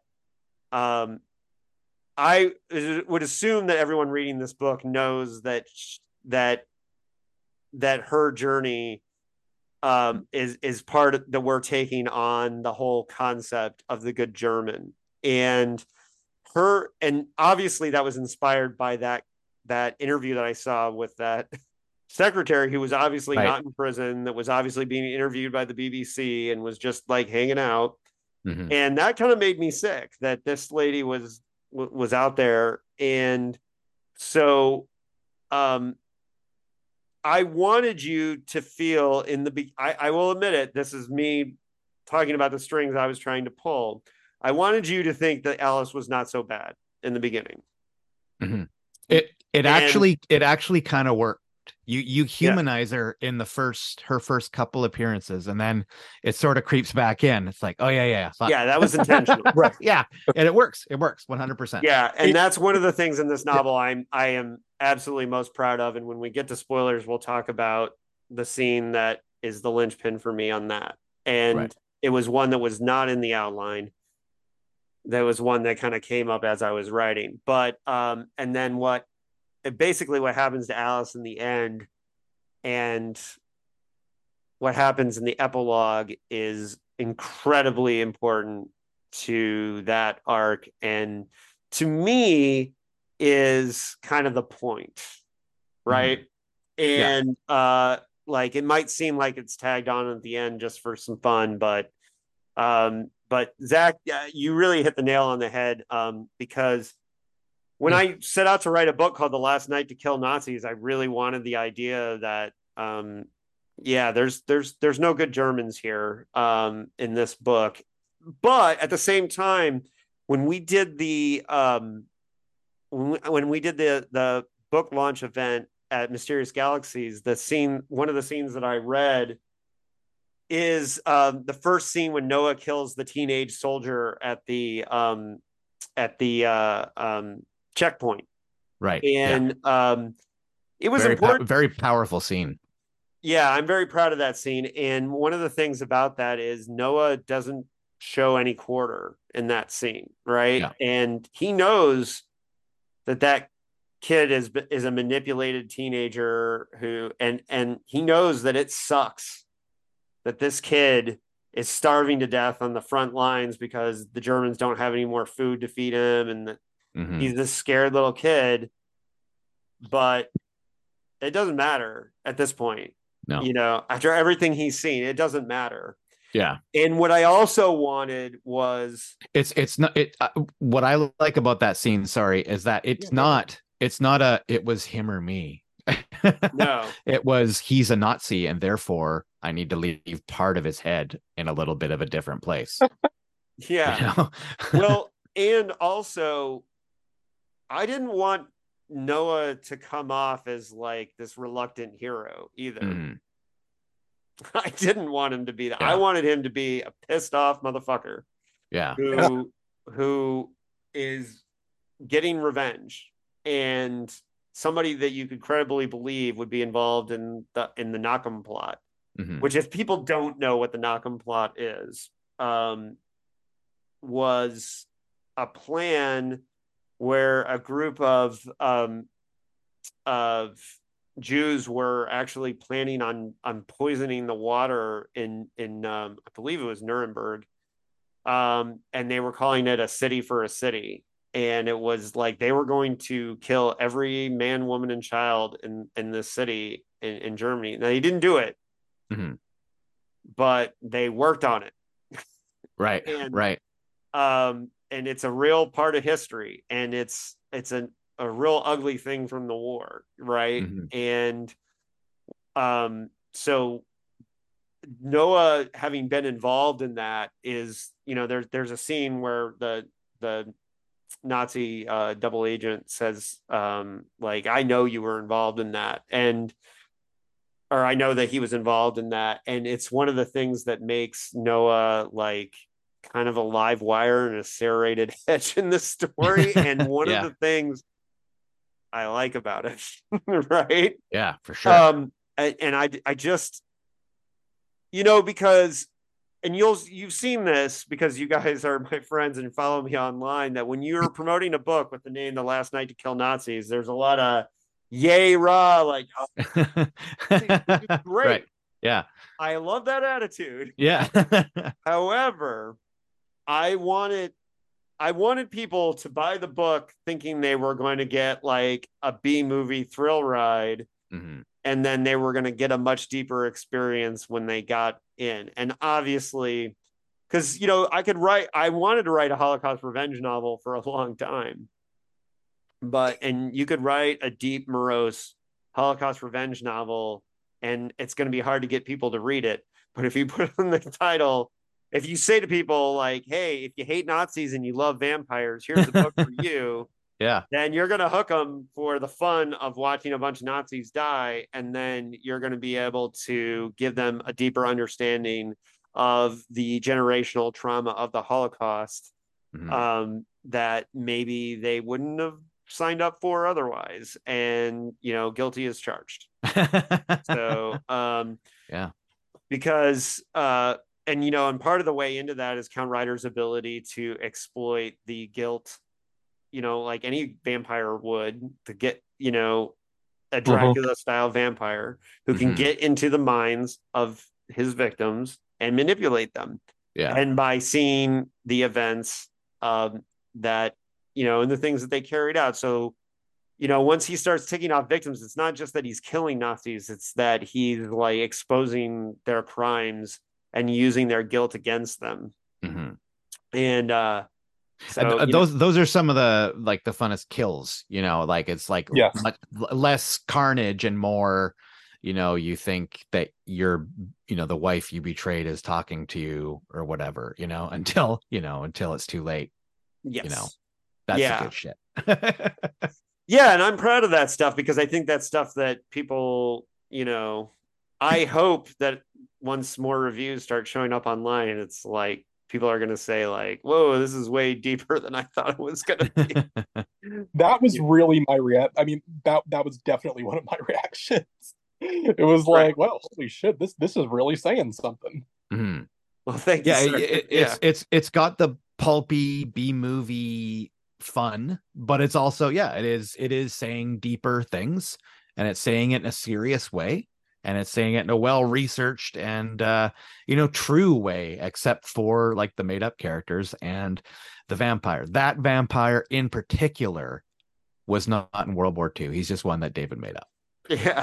I would assume that everyone reading this book knows that her journey is part of that we're taking on the whole concept of the good German. And obviously that was inspired by that interview that I saw with that secretary who was obviously not in prison, that was obviously being interviewed by the BBC and was just like hanging out. And that kind of made me sick that this lady was out there. And so I wanted you to feel I will admit it, this is me talking about the strings I was trying to pull. I wanted you to think that Alice was not so bad in the beginning. It actually kind of worked. You humanize her in her first couple appearances, and then it sort of creeps back in. It's like, oh yeah, that was intentional. Right. Yeah, and it works 100%. Yeah, and that's one of the things in this novel I am absolutely most proud of. And when we get to spoilers, we'll talk about the scene that is the linchpin for me on that. And it was one that was not in the outline. That was one that kind of came up as I was writing. But and then what happens to Alice in the end and what happens in the epilogue is incredibly important to that arc, and to me is kind of the point, right? And like it might seem like it's tagged on at the end just for some fun, but Zach, you really hit the nail on the head, because when I set out to write a book called The Last Night to Kill Nazis, I really wanted the idea that there's no good Germans here in this book. But at the same time, when we did the the book launch event at Mysterious Galaxies, one of the scenes that I read is the first scene when Noah kills the teenage soldier at the checkpoint. Right. And it was very powerful scene. Yeah, I'm very proud of that scene. And one of the things about that is Noah doesn't show any quarter in that scene, right? Yeah. And he knows that kid is a manipulated teenager who and he knows that it sucks that this kid is starving to death on the front lines because the Germans don't have any more food to feed him, and that he's this scared little kid. But it doesn't matter at this point. No. You know, after everything he's seen, it doesn't matter. Yeah. And what I also wanted was it's not what I like about that scene, is that it's not it was him or me. No. It was he's a Nazi and therefore I need to leave part of his head in a little bit of a different place. Yeah. You know? Well, and also I didn't want Noah to come off as like this reluctant hero either. I didn't want him to be that. Yeah. I wanted him to be a pissed off motherfucker. Yeah. Who is getting revenge, and somebody that you could credibly believe would be involved in the Nakam plot. Which, if people don't know what the Nakam plot is, was a plan where a group of Jews were actually planning on poisoning the water in I believe it was Nuremberg, and they were calling it a city for a city, and it was like they were going to kill every man, woman, and child in this city in Germany. Now they didn't do it, but they worked on it. Right. Right. And it's a real part of history, and it's a real ugly thing from the war, right? And so Noah, having been involved in that, is, you know, there's a scene where the Nazi double agent says, like, I know you were involved in that, or I know that he was involved in that, and it's one of the things that makes Noah like kind of a live wire and a serrated edge in this story. And one of the things I like about it, right? Yeah, for sure. And I just, you know, because, and you've seen this because you guys are my friends and follow me online, that when you're promoting a book with the name The Last Night to Kill Nazis, there's a lot of yay rah, like, oh, great. Right. Yeah. I love that attitude. Yeah. However, I wanted people to buy the book thinking they were going to get like a B movie thrill ride, and then they were going to get a much deeper experience when they got in. And obviously, because I wanted to write a Holocaust revenge novel for a long time, and you could write a deep, morose Holocaust revenge novel, and it's going to be hard to get people to read it. But if you put in the title, if you say to people like, hey, if you hate Nazis and you love vampires, here's a book for you. Yeah. Then you're going to hook them for the fun of watching a bunch of Nazis die. And then you're going to be able to give them a deeper understanding of the generational trauma of the Holocaust, that maybe they wouldn't have signed up for otherwise. And, guilty as charged. So, yeah. Because, and part of the way into that is Count Ryder's ability to exploit the guilt, like any vampire would, to get, a Dracula style vampire who can get into the minds of his victims and manipulate them. Yeah. And by seeing the events that, and the things that they carried out. So, once he starts ticking off victims, it's not just that he's killing Nazis, it's that he's like exposing their crimes and using their guilt against them. And so those are some of the funnest kills, like it's like much less carnage and more, you think that you're, the wife you betrayed is talking to you or whatever, until it's too late. Yes. That's the good shit. Yeah, and I'm proud of that stuff because I think that's stuff that people, I hope that once more reviews start showing up online, it's like people are going to say like, whoa, this is way deeper than I thought it was going to be. That was really my reaction. I mean, that was definitely one of my reactions. It was like, well, holy shit, this is really saying something. Well, thank you. It's got the pulpy B-movie fun, but it's also it is saying deeper things, and it's saying it in a serious way, and it's saying it in a well-researched and true way, except for like the made-up characters and the vampire. That vampire in particular was not in World War II. He's just one that David made up. Yeah.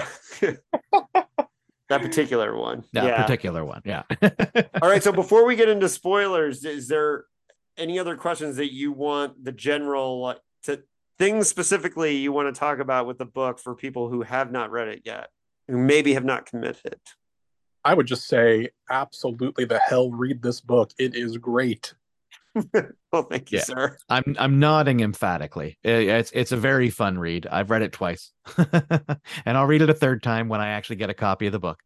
That particular one. Particular one. Yeah. All right, so before we get into spoilers, is there any other questions that you want the general things specifically you want to talk about with the book for people who have not read it yet, who maybe have not committed? I would just say, absolutely the hell read this book. It is great. Well, thank you, sir. I'm nodding emphatically. It's a very fun read. I've read it twice, and I'll read it a third time when I actually get a copy of the book.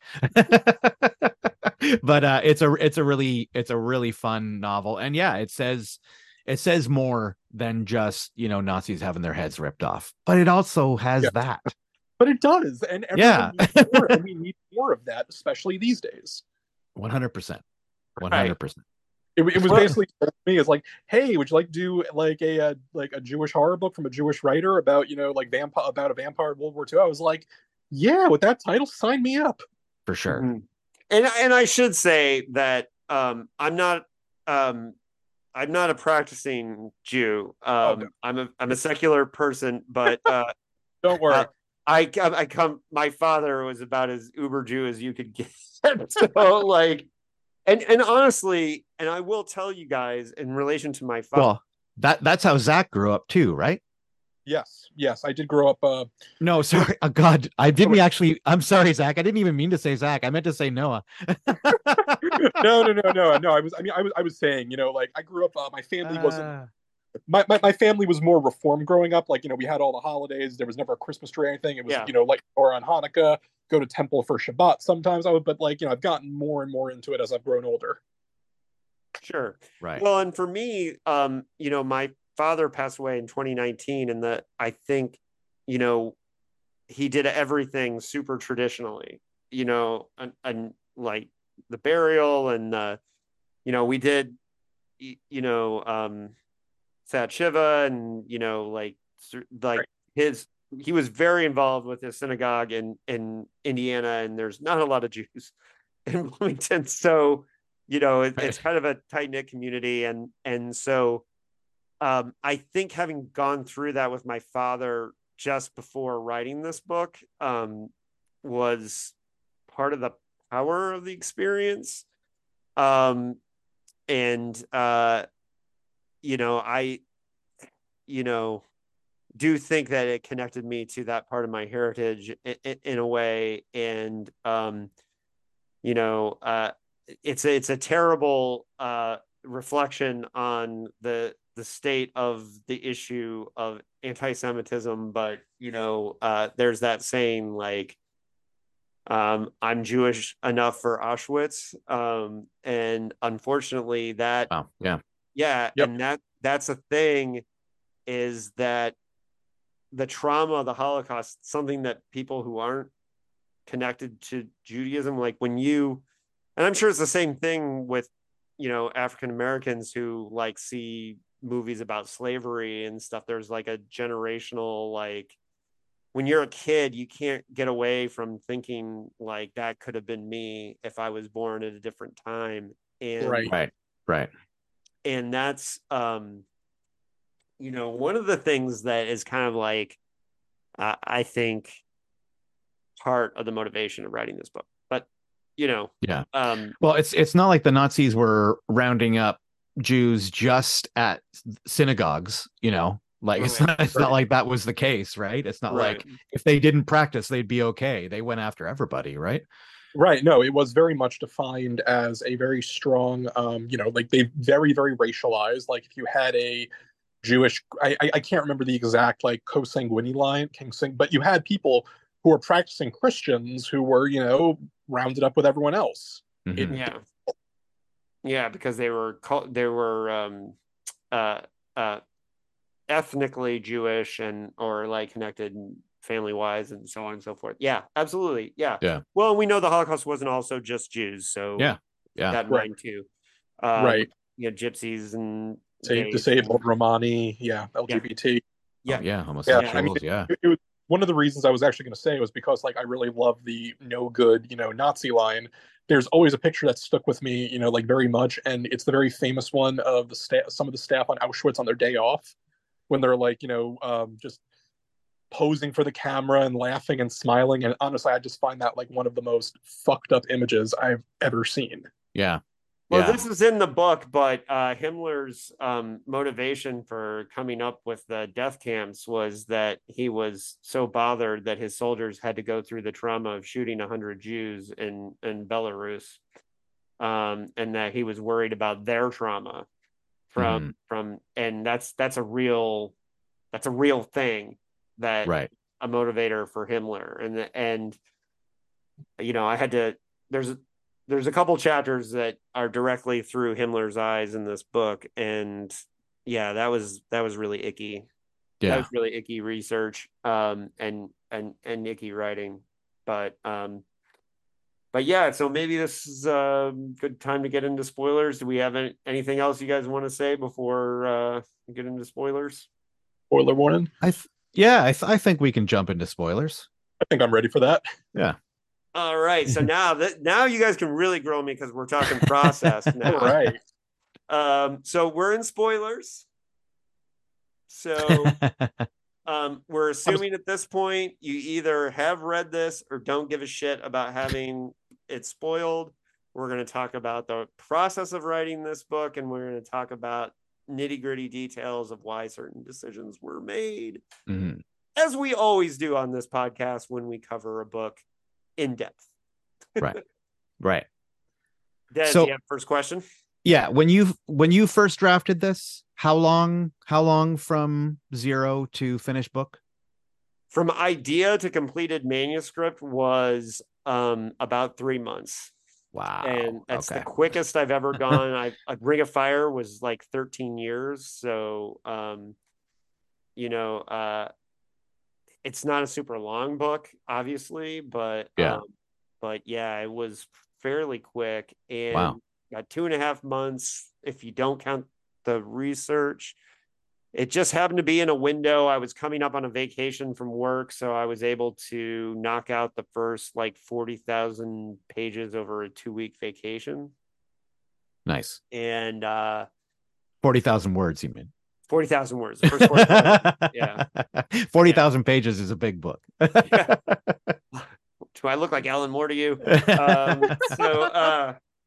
But it's a really fun novel, and it says more than just Nazis having their heads ripped off, but it also has that. But it does, and everyone needs more, and we need more of that, especially these days. 100%. 100%. It was basically me. It's like, hey, would you like to do like a Jewish horror book from a Jewish writer about about a vampire in World War II? I was like, yeah, with that title, sign me up for sure. And I should say that I'm not a practicing Jew. I'm a secular person, but don't worry. My father was about as uber Jew as you could get. So like. And honestly, and I will tell you guys in relation to my father. Well, that's how Zach grew up too, right? Yes, I did grow up. No, sorry. Oh God, I didn't actually. I'm sorry, Zach. I didn't even mean to say Zach. I meant to say Noah. No. I was saying, like I grew up. My family wasn't. My family was more reformed growing up. Like, we had all the holidays. There was never a Christmas tree or anything. It was, like, or on Hanukkah, go to temple for Shabbat sometimes. But like, I've gotten more and more into it as I've grown older. Sure. Right. Well, and for me, my father passed away in 2019, and I think, he did everything super traditionally, and like the burial and, we did, Sat Shiva and he was very involved with his synagogue in Indiana, and there's not a lot of Jews in Bloomington, so it's kind of a tight-knit community, and so I think having gone through that with my father just before writing this book was part of the power of the experience. and I do think that it connected me to that part of my heritage in a way. And it's a terrible reflection on the state of the issue of anti-Semitism. But there's that saying, like, I'm Jewish enough for Auschwitz, and unfortunately that Yep. and that's a thing, is that the trauma of the Holocaust, something that people who aren't connected to Judaism, like when you, and I'm sure it's the same thing with, African Americans who like see movies about slavery and stuff. There's like a generational, like, when you're a kid, you can't get away from thinking like that could have been me if I was born at a different time. And Right. And that's, one of the things that is kind of like, I think, part of the motivation of writing this book. But, well, it's not like the Nazis were rounding up Jews just at synagogues, like it's not like that was the case, right? It's not like if they didn't practice, they'd be okay. They went after everybody, right? Right. No, it was very much defined as a very strong, like they very, very racialized. Like if you had a Jewish, I can't remember the exact like consanguine line, but you had people who were practicing Christians who were, rounded up with everyone else. Mm-hmm. Because they were ethnically Jewish or like connected family wise and so on and so forth. Yeah, absolutely. Yeah. Well, we know the Holocaust wasn't also just Jews, so that in mind too. Gypsies and disabled, Romani, LGBT. Homosexuals. It was one of the reasons I was actually going to say was because like I really love the no good, Nazi line. There's always a picture that stuck with me, like very much, and it's the very famous one of some of the staff on Auschwitz on their day off, when they're like, just posing for the camera and laughing and smiling. And honestly, I just find that like one of the most fucked up images I've ever seen. Well, this is in the book, but Himmler's motivation for coming up with the death camps was that he was so bothered that his soldiers had to go through the trauma of shooting 100 Jews in Belarus, and that he was worried about their trauma from and that's a real thing, that a motivator for Himmler. And I had to, there's a couple chapters that are directly through Himmler's eyes in this book, and that was really icky. That was really icky research, and icky writing. But so maybe this is a good time to get into spoilers. Do we have anything else you guys want to say before we get into spoilers? Spoiler warning. I think we can jump into spoilers. I think I'm ready for that. Yeah. All right. So now you guys can really grill me because we're talking process now. Right. So we're in spoilers. So we're assuming at this point you either have read this or don't give a shit about having it spoiled. We're going to talk about the process of writing this book, and we're going to talk about nitty-gritty details of why certain decisions were made, as we always do on this podcast when we cover a book in depth. Right. Des, so, you have first question? Yeah. When you first drafted this, how long from zero to finished book? From idea to completed manuscript was about 3 months. Wow. And that's the quickest I've ever gone. Ring of Fire was like 13 years. So, it's not a super long book, obviously, but it was fairly quick, and got 2.5 months if you don't count the research. It just happened to be in a window. I was coming up on a vacation from work, so I was able to knock out the first like 40,000 pages over a 2-week vacation. Nice. And 40,000 words, you mean? 40,000 words. The first 40,000. 40,000 pages is a big book. Do I look like Alan Moore to you?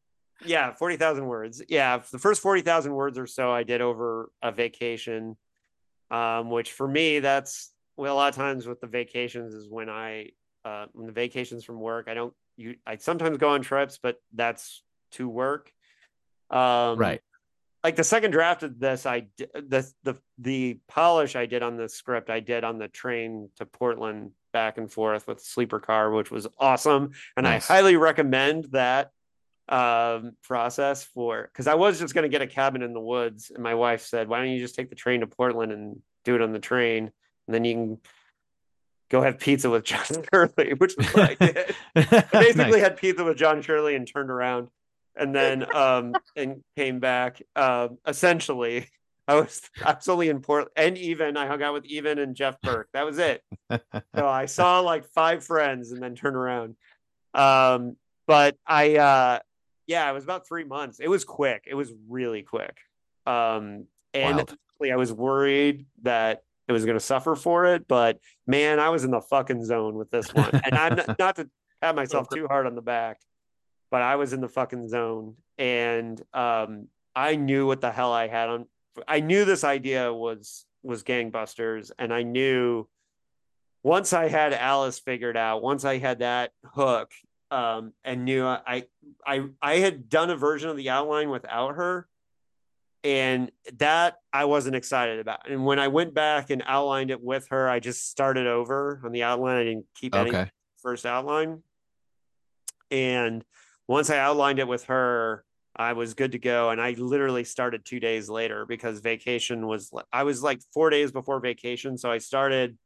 Yeah, 40,000 words. Yeah, the first 40,000 words or so I did over a vacation, which for me, that's well, a lot of times with the vacations is when the vacations from work, I sometimes go on trips, but that's to work. Right. Like the second draft of this, the polish I did on the script, I did on the train to Portland back and forth with sleeper car, which was awesome, and Nice. I highly recommend that process because I was just going to get a cabin in the woods, and my wife said, "Why don't you just take the train to Portland and do it on the train, and then you can go have pizza with John Shirley," which is what I did. I basically Nice. had pizza with John Shirley and turned around and then and came back. Essentially, I was only in Portland, and even I hung out with Even and Jeff Burke. That was it. So I saw like 5 friends and then turned around. But yeah, it was about 3 months. It was quick. It was really quick. And Wild. I was worried that it was going to suffer for it, but man, I was in the fucking zone with this one. And I'm not to pat myself too hard on the back, but I was in the fucking zone. And I knew what the hell I had on. I knew this idea was gangbusters, and I knew once I had Alice figured out, once I had that hook, and knew I had done a version of the outline without her, and that I wasn't excited about. And when I went back and outlined it with her, I just started over on the outline. I didn't keep any first outline. And once I outlined it with her, I was good to go. And I literally started 2 days later because I was like 4 days before vacation. So I started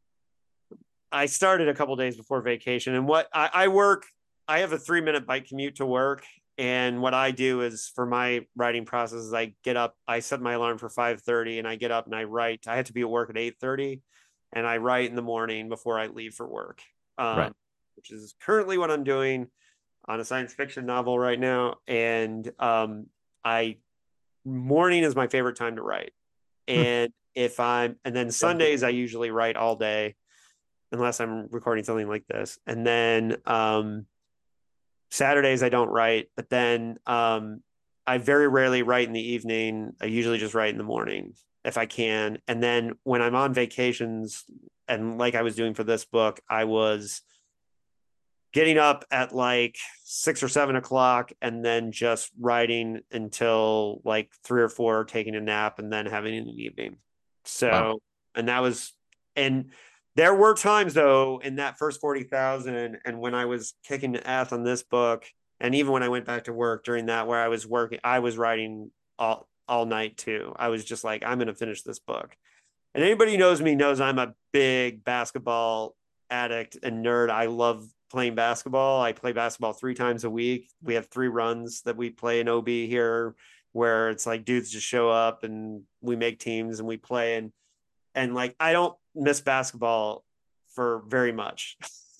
a couple days before vacation. And what I have a 3-minute bike commute to work. And what I do is for my writing process is I get up, I set my alarm for 5:30 and I get up and I write. I have to be at work at 8:30 and I write in the morning before I leave for work, Right. which is currently what I'm doing on a science fiction novel right now. And morning is my favorite time to write. And and then Sundays, I usually write all day unless I'm recording something like this. And then, Saturdays I don't write, but then I very rarely write in the evening. I usually just write in the morning if I can. And then when I'm on vacations, and like I was doing for this book, I was getting up at like 6 or 7 o'clock and then just writing until like 3 or 4, taking a nap and then having an evening. So, wow. And there were times though in that first 40,000 and when I was kicking ass on this book, and even when I went back to work during that, where I was writing all night too. I was just like, I'm going to finish this book. And anybody who knows me knows I'm a big basketball addict and nerd. I love playing basketball. I play basketball 3 times a week. We have 3 runs that we play in OB here where it's like dudes just show up and we make teams and we play. And like, I don't miss basketball for very much.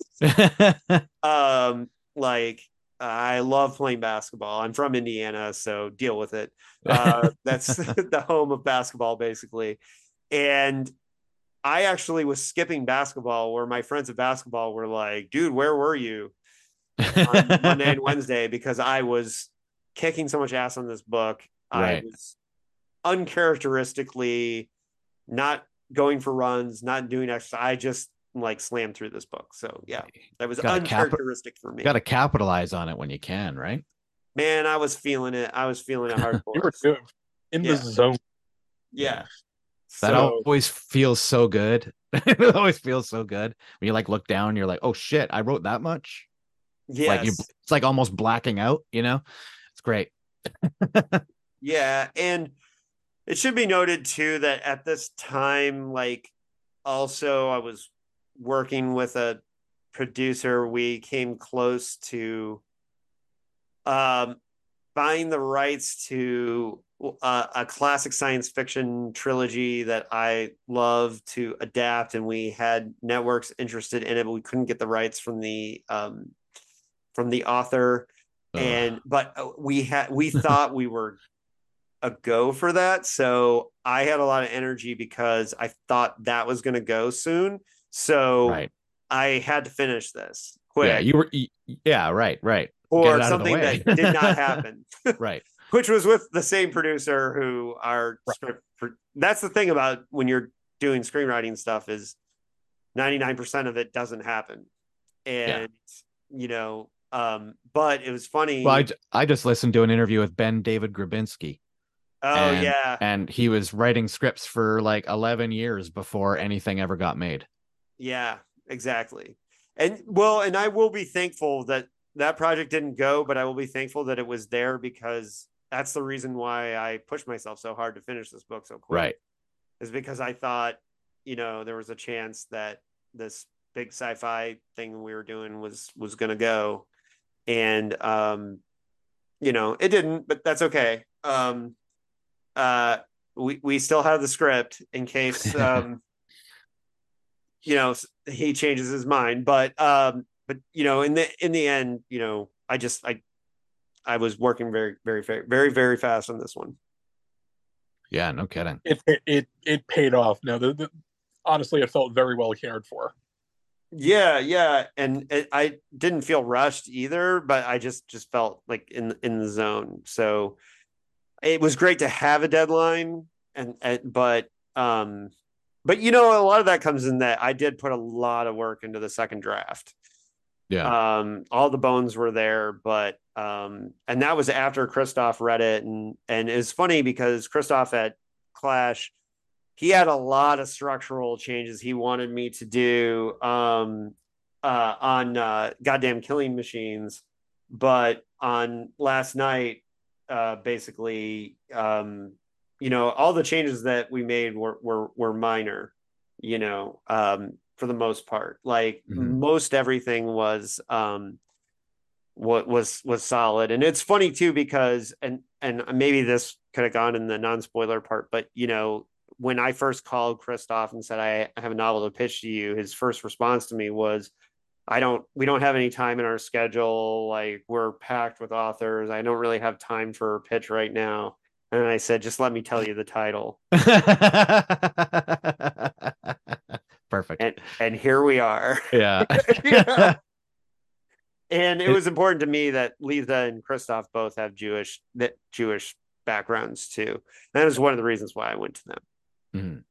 Like I love playing basketball. I'm from Indiana, so deal with it. That's the home of basketball basically. And I actually was skipping basketball where my friends at basketball were like, dude, where were you on Monday and Wednesday? Because I was kicking so much ass on this book. Right. I was uncharacteristically not going for runs, not doing exercise. I just like slammed through this book. So yeah, that was uncharacteristic for me. Got to capitalize on it when you can, right? Man, I was feeling it. I was feeling it hardcore. You were in the zone. Yeah. That always feels so good. It always feels so good when you like look down and you're like, oh shit, I wrote that much. Yes. Like it's like almost blacking out, you know? It's great. Yeah. And it should be noted too that at this time, like also I was working with a producer. We came close to buying the rights to a classic science fiction trilogy that I love to adapt, and we had networks interested in it, but we couldn't get the rights from the author. But we thought we were a go for that. So I had a lot of energy because I thought that was going to go soon. So right. I had to finish this quick. Yeah, you were. Yeah, right. for something that did not happen. Right. Which was with the same producer who our script. That's the thing about when you're doing screenwriting stuff is 99% of it doesn't happen. And, but it was funny. Well, I just listened to an interview with Ben David Grabinski. Oh, yeah. And he was writing scripts for like 11 years before anything ever got made. Yeah, exactly. And I will be thankful that project didn't go, but I will be thankful that it was there, because that's the reason why I pushed myself so hard to finish this book so quick. Right. Is because I thought, there was a chance that this big sci-fi thing we were doing was going to go. And, it didn't, but that's okay. We still have the script in case, he changes his mind, but in the end, I was working very, very, very, very, very fast on this one. Yeah, no kidding. It paid off. No, honestly, it felt very well cared for. Yeah, and I didn't feel rushed either, but I just felt like in the zone. So it was great to have a deadline, but a lot of that comes in that I did put a lot of work into the second draft. Yeah. All the bones were there, but and that was after Christoph read it, and it's funny because Christoph at Clash, he had a lot of structural changes he wanted me to do on goddamn Killing Machines, but on Last Night, basically, all the changes that we made were minor, for the most part. Like most everything was solid. And it's funny too, because and maybe this could have gone in the non-spoiler part, but when I first called Christoph and said I have a novel to pitch to you, his first response to me was, we don't have any time in our schedule, like we're packed with authors, I don't really have time for a pitch right now. And I said, just let me tell you the title. Perfect. And here we are. Yeah. Yeah. And it was important to me that Lisa and Christoph both have Jewish backgrounds too. That is one of the reasons why I went to them.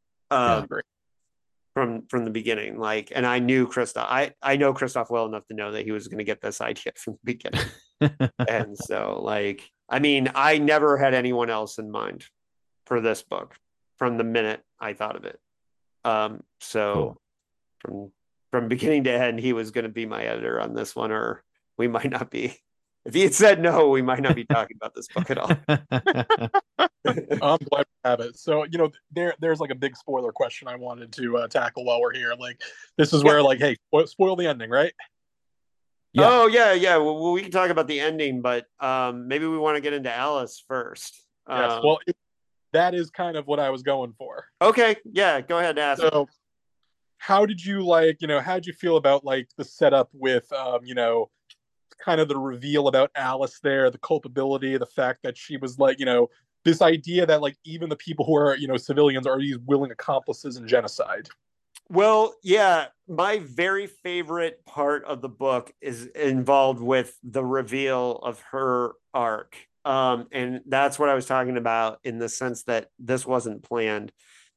From the beginning, like, and I knew Christoph. I know Christoph well enough to know that he was going to get this idea from the beginning. And so, like, I mean, I never had anyone else in mind for this book from the minute I thought of it. So cool. From beginning to end, he was going to be my editor on this one, or we might not be. If he had said no, we might not be talking about this book at all. I'm glad to have it. So, there's like a big spoiler question I wanted to tackle while we're here. Like, this is where, like, hey, spoil the ending, right? Yeah. Oh, yeah. Well, we can talk about the ending, but maybe we want to get into Alice first. Yes, well, that is kind of what I was going for. Okay, yeah, go ahead and ask. So, how did you how'd you feel about, like, the setup with, kind of the reveal about Alice there, the culpability, the fact that she was, like, this idea that, like, even the people who are, civilians are these willing accomplices in genocide? Well, yeah, my very favorite part of the book is involved with the reveal of her arc. And that's what I was talking about in the sense that this wasn't planned.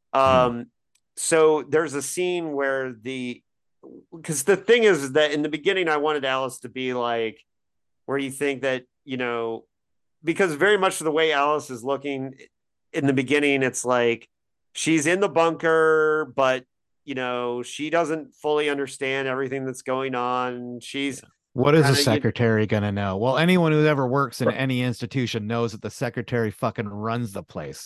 So there's a scene where because the thing is that in the beginning, I wanted Alice to be like, where you think that, because very much the way Alice is looking in the beginning, it's like she's in the bunker, but she doesn't fully understand everything that's going on. What is a secretary gonna know? Well, anyone who ever works in any institution knows that the secretary fucking runs the place.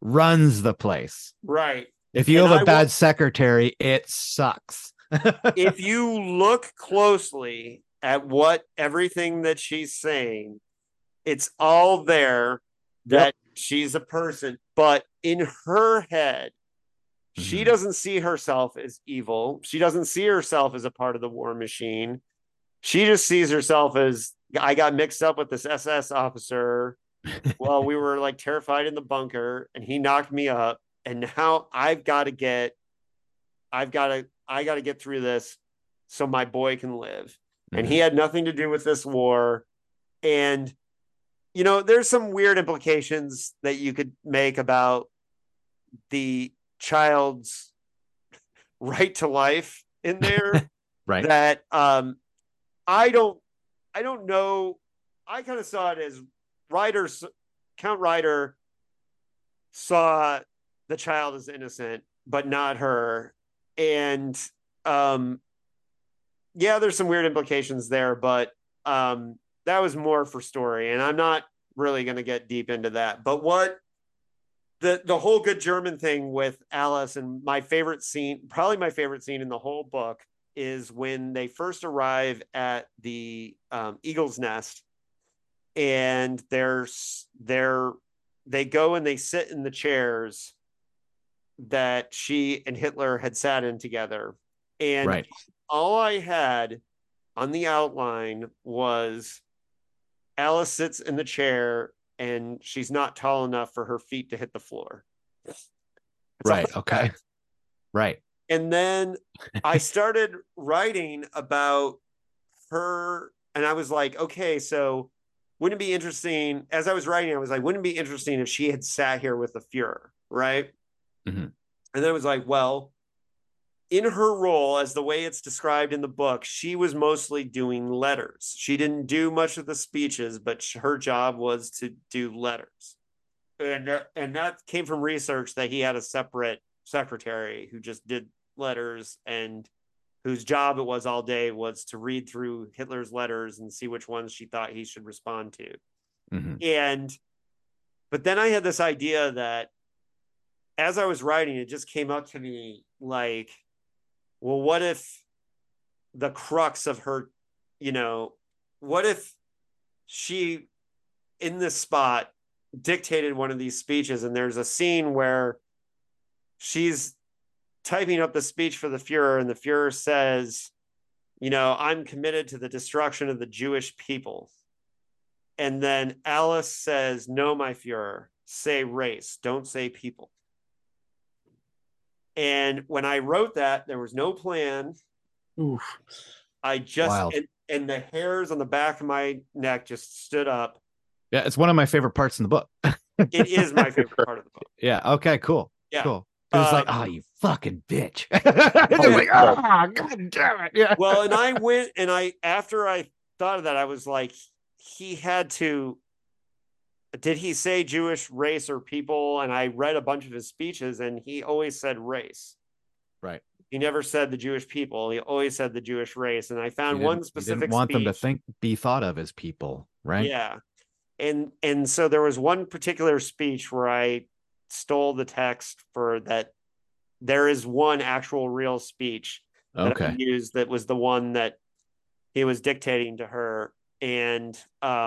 Right. If you have a bad secretary, it sucks. If you look closely at everything that she's saying, it's all there that she's a person, but in her head, she doesn't see herself as evil. She doesn't see herself as a part of the war machine. She just sees herself as, I got mixed up with this SS officer while we were, like, terrified in the bunker, and he knocked me up, and now I got to get through this so my boy can live. and he had nothing to do with this war. And, you know, there's some weird implications that you could make about the child's right to life in there. Right. That I don't know. I kind of saw it as Count Ryder saw the child as innocent, but not her. And yeah, there's some weird implications there, but that was more for story, and I'm not really going to get deep into that. But what the whole Good German thing with Alice, and my favorite scene, probably my favorite scene in the whole book, is when they first arrive at the Eagle's Nest, and they go and they sit in the chairs that she and Hitler had sat in together. And all I had on the outline was Alice sits in the chair and she's not tall enough for her feet to hit the floor. Right. Okay. Right. And then I started writing about her, and I was like, okay, so wouldn't it be interesting, as I was writing, I was like, wouldn't it be interesting if she had sat here with the Fuhrer, right? Mm-hmm. And then I was like, well, in her role, as the way it's described in the book, she was mostly doing letters. She didn't do much of the speeches, but her job was to do letters. And that came from research that he had a separate secretary who just did letters, and whose job it was all day was to read through Hitler's letters and see which ones she thought he should respond to. Mm-hmm. But then I had this idea that as I was writing, it just came up to me like, well, what if the crux of her, you know, what if she in this spot dictated one of these speeches, and there's a scene where she's typing up the speech for the Fuhrer, and the Fuhrer says, you know, I'm committed to the destruction of the Jewish people. And then Alice says, no, my Fuhrer, say race, don't say people. And when I wrote that, there was no plan. Oof. I just, and the hairs on the back of my neck just stood up. Yeah, it's one of my favorite parts in the book. It is my favorite part of the book. Yeah. Okay, cool. Yeah. Cool. It's like, oh, you fucking bitch. It's like, oh, God damn it. Yeah. Well, and I went and after I thought of that, I was like, he had to, did he say Jewish race or people? And I read a bunch of his speeches, and he always said race. Right. He never said the Jewish people. He always said the Jewish race. And I found one specific didn't want speech, them to be thought of as people, right? Yeah. And so there was one particular speech where I stole the text for that. There is one actual real speech that I used that was the one that he was dictating to her. And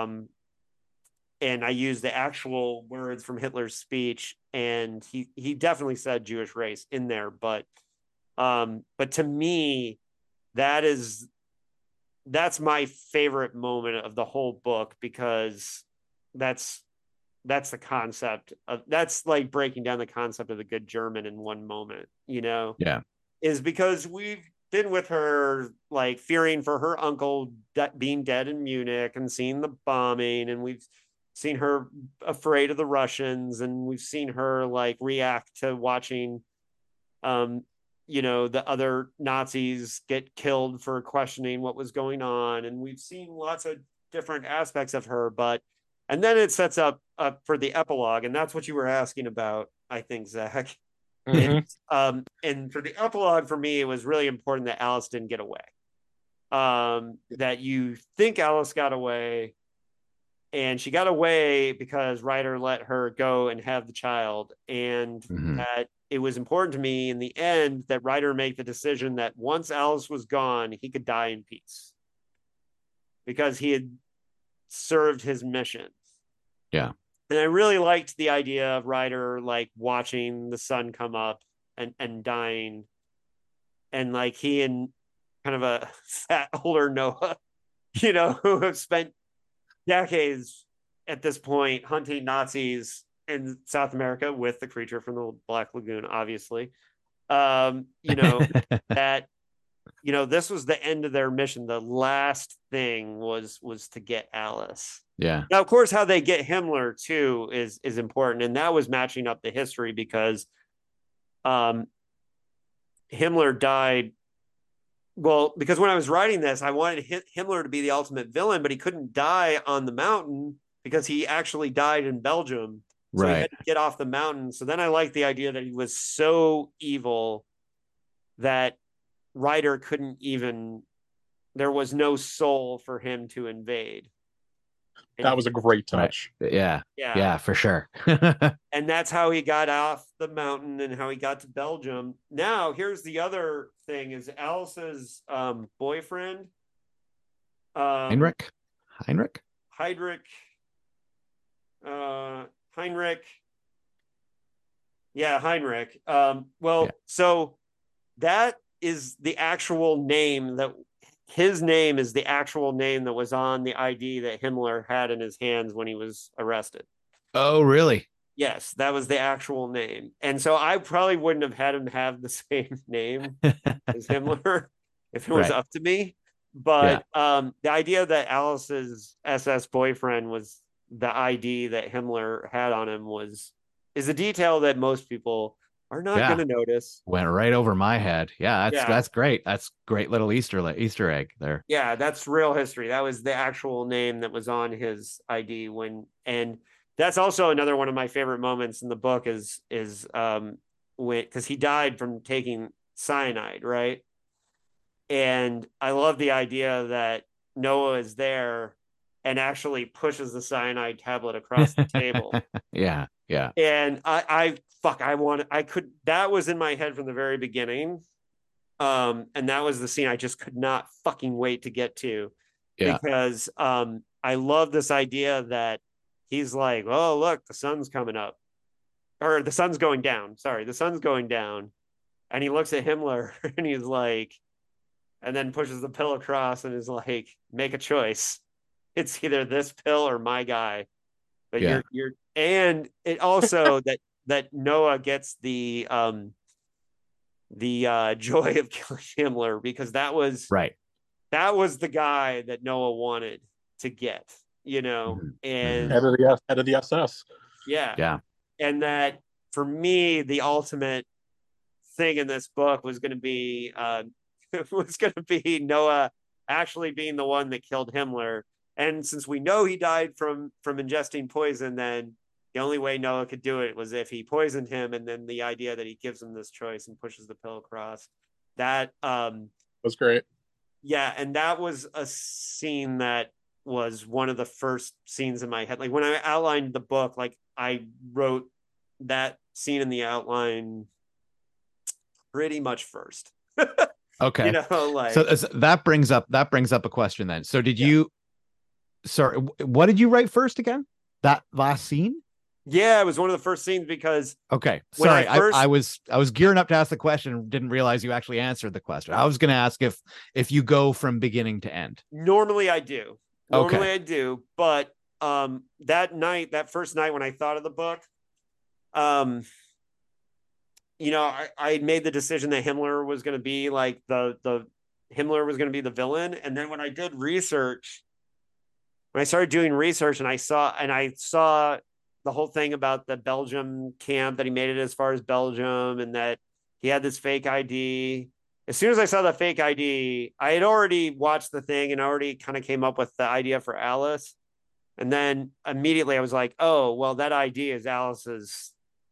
I used the actual words from Hitler's speech, and he definitely said Jewish race in there. But to me, that's my favorite moment of the whole book, because that's the concept of, that's like breaking down the concept of the Good German in one moment, you know? Yeah. Is because we've been with her, like, fearing for her uncle being dead in Munich and seeing the bombing, and we've seen her afraid of the Russians, and we've seen her like react to watching you know, the other Nazis get killed for questioning what was going on, and we've seen lots of different aspects of her. And then it sets up for the epilogue, and that's what you were asking about, I think, Zach. Mm-hmm. And for the epilogue, for me, it was really important that Alice didn't get away. That you think Alice got away, and she got away because Ryder let her go and have the child, and that it was important to me in the end that Ryder make the decision that once Alice was gone, he could die in peace, because he had served his mission. Yeah. And I really liked the idea of Ryder like watching the sun come up and dying, and like he and kind of a fat older Noah, you know, who have spent decades at this point hunting Nazis in South America with the creature from the Black Lagoon, obviously. You know, that this was the end of their mission. The last thing was to get Alice. Yeah. Now, of course, how they get Himmler too is important, and that was matching up the history because Himmler died. Well, because when I was writing this, I wanted Himmler to be the ultimate villain, but he couldn't die on the mountain because he actually died in Belgium. So he had to get off the mountain. So then I liked the idea that he was so evil that Reiter couldn't even, there was no soul for him to invade. And that was a great touch. Yeah, for sure. And that's how he got off the mountain and how he got to Belgium. Now, here's the other thing: is Alice's boyfriend, Heinrich. Yeah, Heinrich. So that is the actual name that. His name is the actual name that was on the ID that Himmler had in his hands when he was arrested. Oh, really? Yes, that was the actual name. And so I probably wouldn't have had him have the same name as Himmler if it was up to me. But the idea that Alice's SS boyfriend was the ID that Himmler had on him is a detail that most people are not going to notice. Went right over my head. That's great. That's great little Easter egg there. Yeah, that's real history. That was the actual name that was on his ID and that's also another one of my favorite moments in the book is when, because he died from taking cyanide, right? And I love the idea that Noah is there and actually pushes the cyanide tablet across the table. Yeah. And that was in my head from the very beginning. And that was the scene I just could not fucking wait to get to. Yeah. Because I love this idea that he's like, oh, look, the sun's coming up. Or the sun's going down. Sorry, the sun's going down. And he looks at Himmler and he's like, and then pushes the pill across and is like, make a choice. It's either this pill or my guy. But you're and it also that Noah gets the joy of killing Himmler because that was the guy that Noah wanted to get, and head of the SS. Yeah. And that for me, the ultimate thing in this book was going to be Noah actually being the one that killed Himmler. And since we know he died from ingesting poison, then the only way Noah could do it was if he poisoned him. And then the idea that he gives him this choice and pushes the pill across, that was great. Yeah, and that was a scene that was one of the first scenes in my head. Like when I outlined the book, like I wrote that scene in the outline pretty much first. Okay. So that brings up a question then. So did you? Sorry, what did you write first again? That last scene? Yeah, it was one of the first scenes because. Okay, sorry, I was gearing up to ask the question and didn't realize you actually answered the question. I was going to ask if you go from beginning to end. Normally I do. I do, but that first night when I thought of the book, I made the decision that Himmler was going to be like the Himmler was going to be the villain, and then when I did research. When I started doing research and I saw the whole thing about the Belgium camp, that he made it as far as Belgium and that he had this fake ID. As soon as I saw the fake ID, I had already watched the thing and already kind of came up with the idea for Alice. And then immediately I was like, oh, well, that ID is Alice's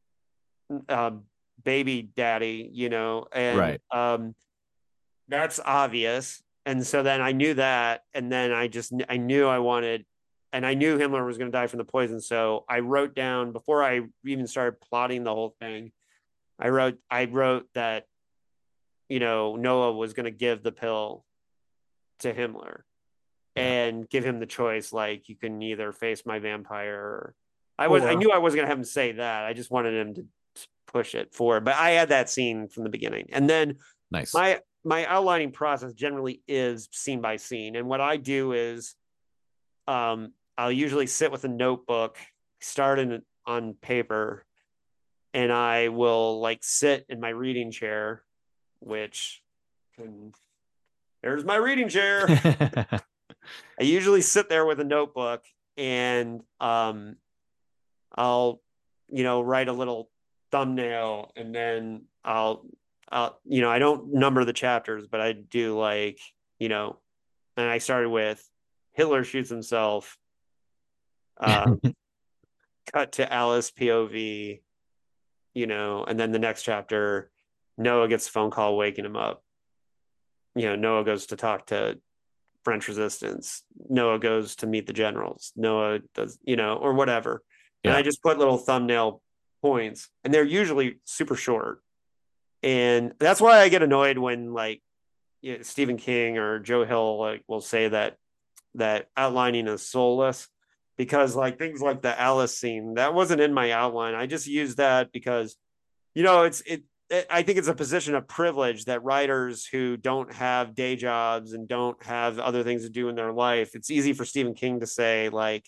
baby daddy, and that's obvious. And so then I knew that, and then I knew I wanted, and I knew Himmler was going to die from the poison. So I wrote down, before I even started plotting the whole thing, I wrote that, Noah was going to give the pill to Himmler and give him the choice. Like, you can either face my vampire I knew I wasn't going to have him say that. I just wanted him to push it forward, but I had that scene from the beginning. And then my outlining process generally is scene by scene. And what I do is I'll usually sit with a notebook, start on paper, and I will sit in my reading chair, which can there's my reading chair. I usually sit there with a notebook and I'll, write a little thumbnail, and then I'll, I don't number the chapters, but I do, like, and I started with Hitler shoots himself, cut to Alice POV, and then the next chapter, Noah gets a phone call waking him up. Noah goes to talk to French resistance. Noah goes to meet the generals. Noah does, or whatever. Yeah. And I just put little thumbnail points, and they're usually super short. And that's why I get annoyed when, like, Stephen King or Joe Hill, like, will say that outlining is soulless, because, like, things like the Alice scene, that wasn't in my outline. I just used that because, I think it's a position of privilege that writers who don't have day jobs and don't have other things to do in their life, it's easy for Stephen King to say, like,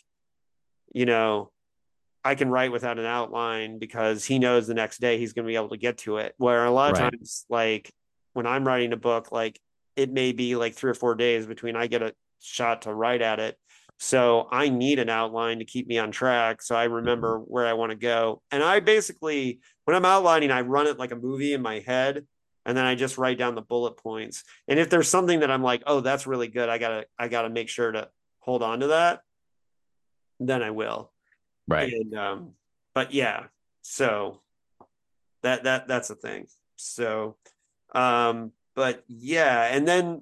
I can write without an outline because he knows the next day he's going to be able to get to it. Where a lot of times, like, when I'm writing a book, like, it may be like 3 or 4 days between I get a shot to write at it. So I need an outline to keep me on track, so I remember where I want to go. And I basically, when I'm outlining, I run it like a movie in my head, and then I just write down the bullet points. And if there's something that I'm like, oh, that's really good, I gotta make sure to hold on to that, then I will. Right. And but yeah, so that's the thing. So but yeah, and then,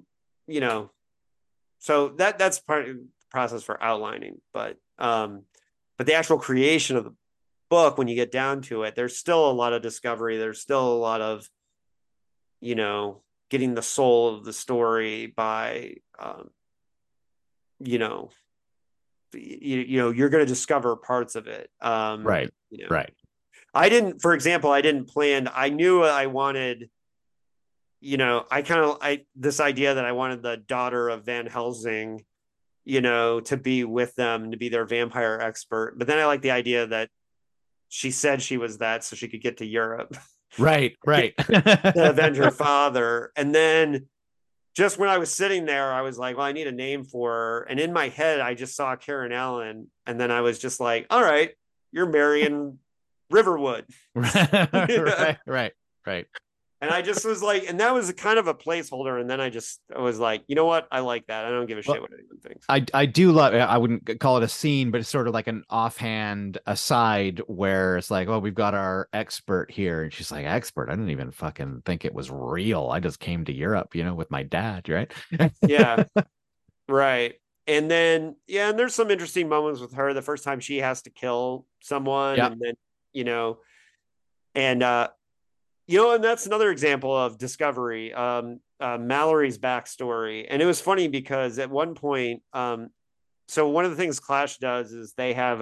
so that's part of the process for outlining. But the actual creation of the book, when you get down to it, there's still a lot of discovery. There's still a lot of, getting the soul of the story by, you're going to discover parts of it. Right. Right. For example, I didn't plan. I knew I wanted, this idea that I wanted the daughter of Van Helsing, to be with them, to be their vampire expert. But then I like the idea that she said she was that so she could get to Europe. Right. To avenge her father. And then just when I was sitting there, I was like, well, I need a name for her. And in my head, I just saw Karen Allen. And then I was just like, all right, you're Marion Riverwood. Right. And I just was like, and that was kind of a placeholder. And then I was like, you know what? I like that. I don't give a shit what anyone thinks. I do love, I wouldn't call it a scene, but it's sort of like an offhand aside where it's like, oh, we've got our expert here. And she's like, expert? I didn't even fucking think it was real. I just came to Europe, with my dad, right? Yeah. Right. And then, yeah, and there's some interesting moments with her. The first time she has to kill someone, and then, and and that's another example of discovery. Mallory's backstory. And it was funny because at one point, so one of the things Clash does is they have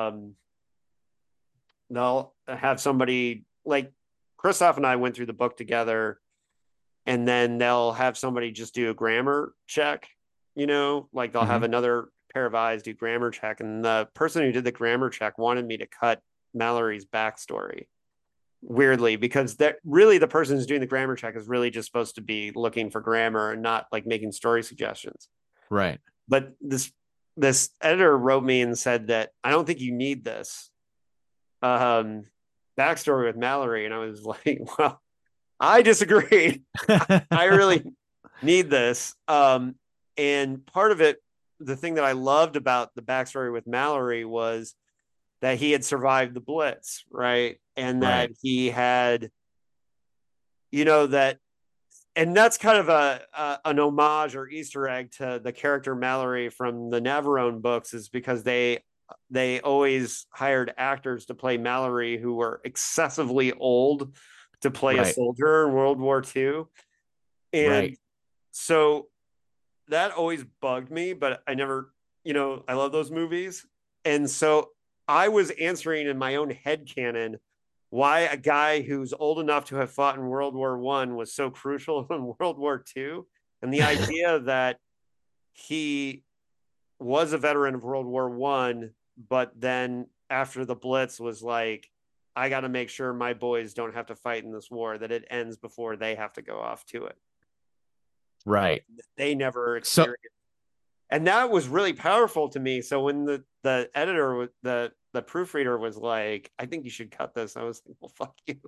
they'll have somebody, like, Christoph and I went through the book together, and then they'll have somebody just do a grammar check, like they'll have another pair of eyes do grammar check. And the person who did the grammar check wanted me to cut Mallory's backstory, weirdly, because that really, the person who's doing the grammar check is really just supposed to be looking for grammar and not, like, making story suggestions. Right. But this editor wrote me and said that I don't think you need this backstory with Mallory. And I was like, well, I disagree. I really need this. And part of it, the thing that I loved about the backstory with Mallory was that he had survived the Blitz, right? And that he had, that, and that's kind of an homage or Easter egg to the character Mallory from the Navarone books, is because they always hired actors to play Mallory who were excessively old to play a soldier in World War II. And so that always bugged me, but I never, I love those movies. And so I was answering in my own headcanon why a guy who's old enough to have fought in World War I was so crucial in World War II. And the idea that he was a veteran of World War I, but then after the Blitz was like, I got to make sure my boys don't have to fight in this war, that it ends before they have to go off to it. Right. They never experienced. And that was really powerful to me. So when the editor, the proofreader was like, I think you should cut this, I was like, well, fuck you.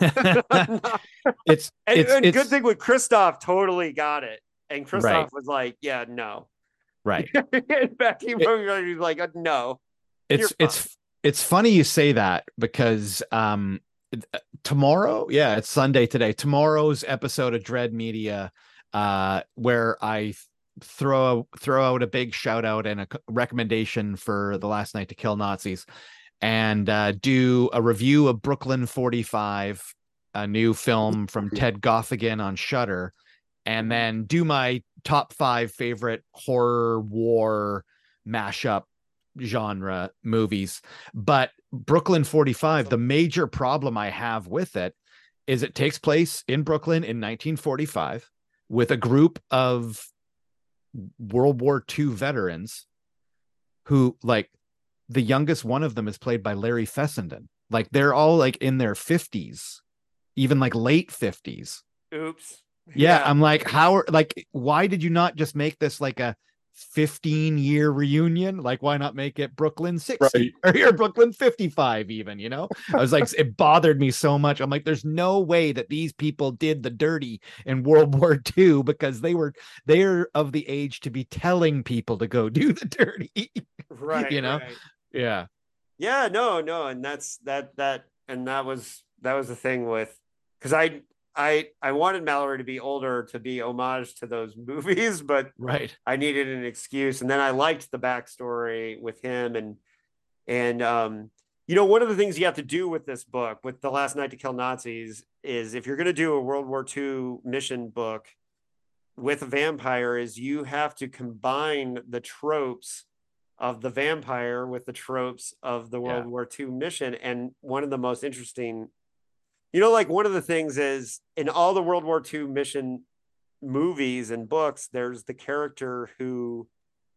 it's good thing with Christoph totally got it. And Christoph was like, yeah, no. Right. Back he's like, no. It's funny you say that, because tomorrow, it's Sunday today. Tomorrow's episode of Dread Media, where I throw out a big shout out and a recommendation for The Last Night to Kill Nazis, and do a review of Brooklyn 45, a new film from Ted Goffigan on Shudder, and then do my top 5 favorite horror war mashup genre movies. But Brooklyn 45, the major problem I have with it is it takes place in Brooklyn in 1945 with a group of World War II veterans who, like, the youngest one of them is played by Larry Fessenden. Like, they're all like in their 50s, even like late 50s. Oops. Yeah, I'm like, why did you not just make this like a 15-year reunion? Like, why not make it Brooklyn 60 or Brooklyn 55 even, you know? I was like, it bothered me so much. I'm like, there's no way that these people did the dirty in World War II, because they're of the age to be telling people to go do the dirty. Right. You know? Right. Yeah. Yeah, no. And that was the thing with, because I wanted Mallory to be older to be homage to those movies, but I needed an excuse. And then I liked the backstory with him. And one of the things you have to do with this book, with The Last Night to Kill Nazis, is if you're going to do a World War II mission book with a vampire, is you have to combine the tropes of the vampire with the tropes of the World War II mission. And one of the most interesting, like, one of the things is, in all the World War II mission movies and books, there's the character who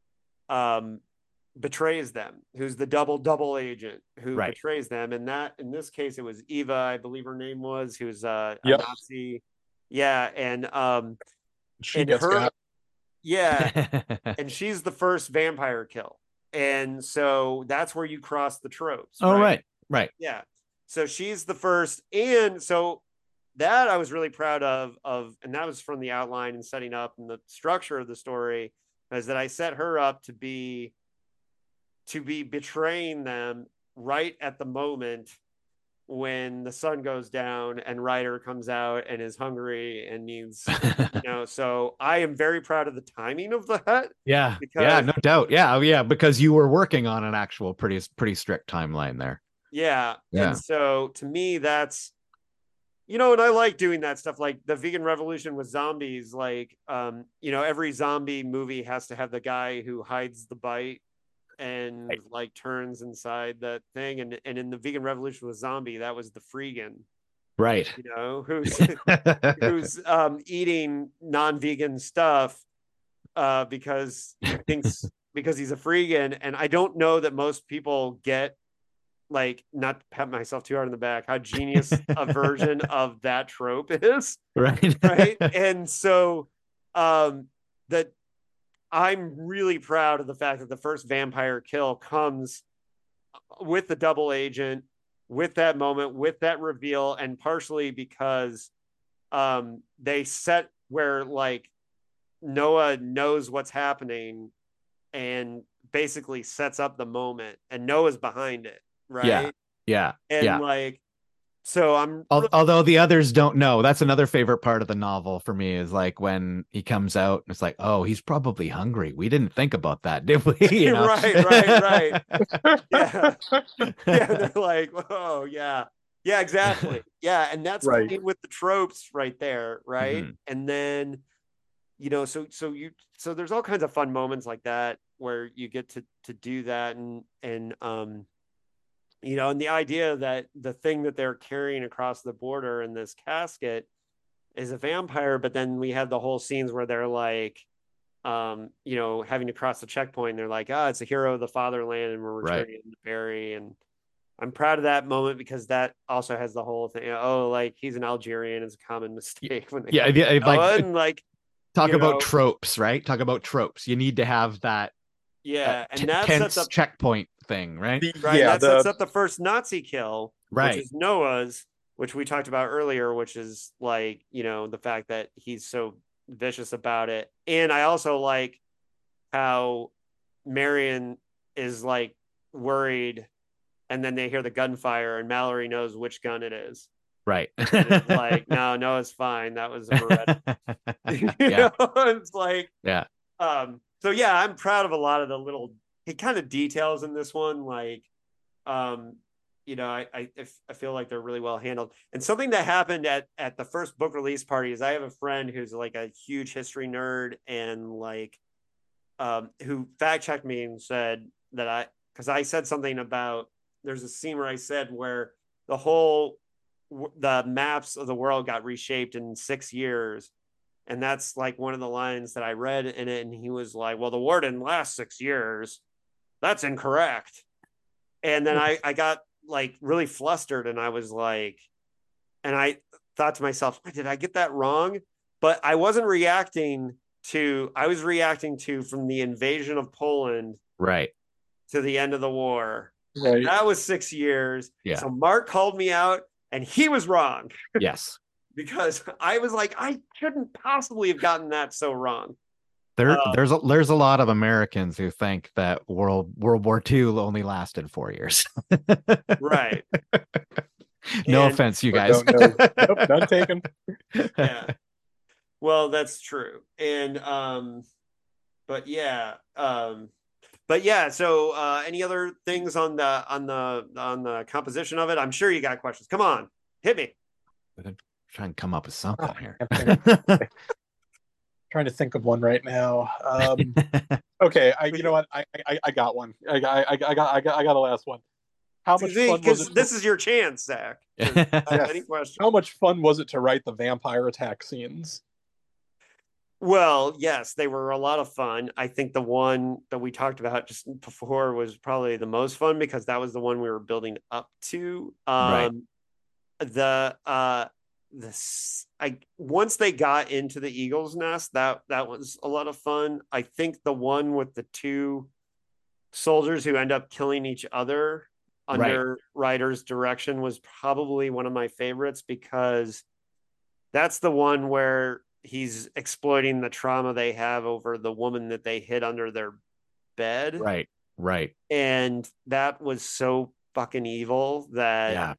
betrays them, who's the double agent who betrays them. And that, in this case, it was Eva, I believe her name was, who's a Nazi. Yeah. And she gets got. Yeah. And she's the first vampire kill. And so that's where you cross the tropes. Oh, right. Yeah. So she's the first. And so that I was really proud of, and that was from the outline and setting up and the structure of the story, is that I set her up to be betraying them right at the moment when the sun goes down and Ryder comes out and is hungry and needs, so I am very proud of the timing of that. Yeah. No doubt. Yeah. Because you were working on an actual pretty strict timeline there. Yeah. And so to me, that's, and I like doing that stuff, like the vegan revolution with zombies. Like, every zombie movie has to have the guy who hides the bite and like turns inside that thing. And in the vegan revolution with zombie, that was the Freegan. Right. Who's eating non-vegan stuff because he thinks, because he's a Freegan. And I don't know that most people get, like, not to pat myself too hard on the back, how genius a version of that trope is. Right. And so that I'm really proud of the fact that the first vampire kill comes with the double agent, with that moment, with that reveal, and partially because they set where, like, Noah knows what's happening and basically sets up the moment, and Noah's behind it. Right. Yeah. And like, so I'm although the others don't know. That's another favorite part of the novel for me, is like when he comes out and it's like, oh, he's probably hungry. We didn't think about that, did we? Right. Yeah. They're like, oh yeah, exactly. Yeah. And that's right with the tropes right there. Right. Mm-hmm. And then, so there's all kinds of fun moments like that where you get to do that. And the idea that the thing that they're carrying across the border in this casket is a vampire, but then we have the whole scenes where they're like, having to cross the checkpoint. And they're like, it's a hero of the fatherland, and we're returning to Barry. And I'm proud of that moment, because that also has the whole thing. Like, he's an Algerian is a common mistake. When they Talk about tropes, right? Talk about tropes. You need to have that. Yeah, and that tense sets up checkpoint thing, right? Right, yeah, that sets up the first Nazi kill, right, which is Noah's, which we talked about earlier, which is like, the fact that he's so vicious about it. And I also like how Marion is like worried, and then they hear the gunfire, and Mallory knows which gun it is. Right. Like, no, it's fine. That was a Beretta. It's like, yeah. So yeah, I'm proud of a lot of the little kind of details in this one. Like, I feel like they're really well handled. And something that happened at the first book release party is I have a friend who's like a huge history nerd and like, who fact checked me and said that because I said something about, there's a scene where I said where the maps of the world got reshaped in 6 years. And that's like one of the lines that I read in it. And he was like, well, the war didn't last 6 years. That's incorrect. And then I got like really flustered, and I was like, and I thought to myself, did I get that wrong? But I wasn't reacting to, I was reacting to from the invasion of Poland right to the end of the war. Right. That was 6 years. Yeah. So Mark called me out, and he was wrong. Yes. Because I was like, I couldn't possibly have gotten that so wrong. There's a lot of Americans who think that World War II only lasted 4 years. Right. No offense, you guys. Nope, none taken. Yeah. Well, that's true. And but yeah. So any other things on the composition of it? I'm sure you got questions. Come on, hit me. Try and come up with something here. Trying to think of one right now. Okay, you know what? I got one. I got a last one. How much fun was it? This is your chance, Zach. Any questions? How much fun was it to write the vampire attack scenes? Well, yes, they were a lot of fun. I think the one that we talked about just before was probably the most fun because that was the one we were building up to. Right. Once they got into the Eagle's Nest, that was a lot of fun. I think the one with the two soldiers who end up killing each other under Ryder's direction was probably one of my favorites because that's the one where he's exploiting the trauma they have over the woman that they hid under their bed. Right. And that was so fucking evil that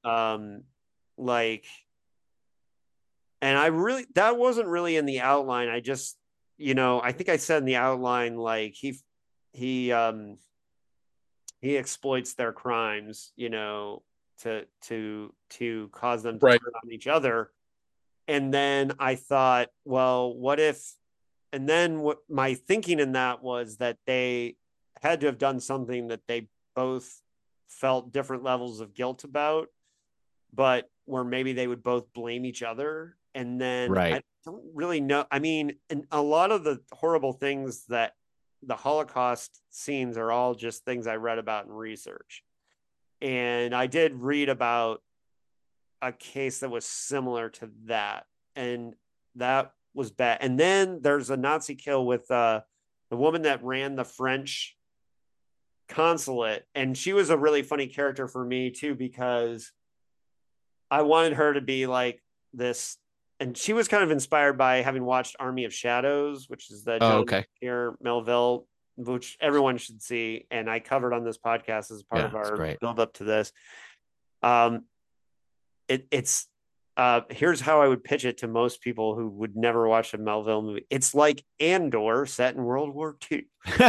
and that wasn't really in the outline. I just, I think I said in the outline, like he exploits their crimes, to cause them to turn on each other. And then I thought, well, what if, and then what my thinking in that was that they had to have done something that they both felt different levels of guilt about, but where maybe they would both blame each other. And then I don't really know. I mean, and a lot of the horrible things that the Holocaust scenes are all just things I read about in research. And I did read about a case that was similar to that. And that was bad. And then there's a Nazi kill with the woman that ran the French consulate. And she was a really funny character for me too, because I wanted her to be like this. And she was kind of inspired by having watched Army of Shadows, which is the John Melville, which everyone should see. And I covered on this podcast as part of our build up to this. It's here's how I would pitch it to most people who would never watch a Melville movie. It's like Andor set in World War II.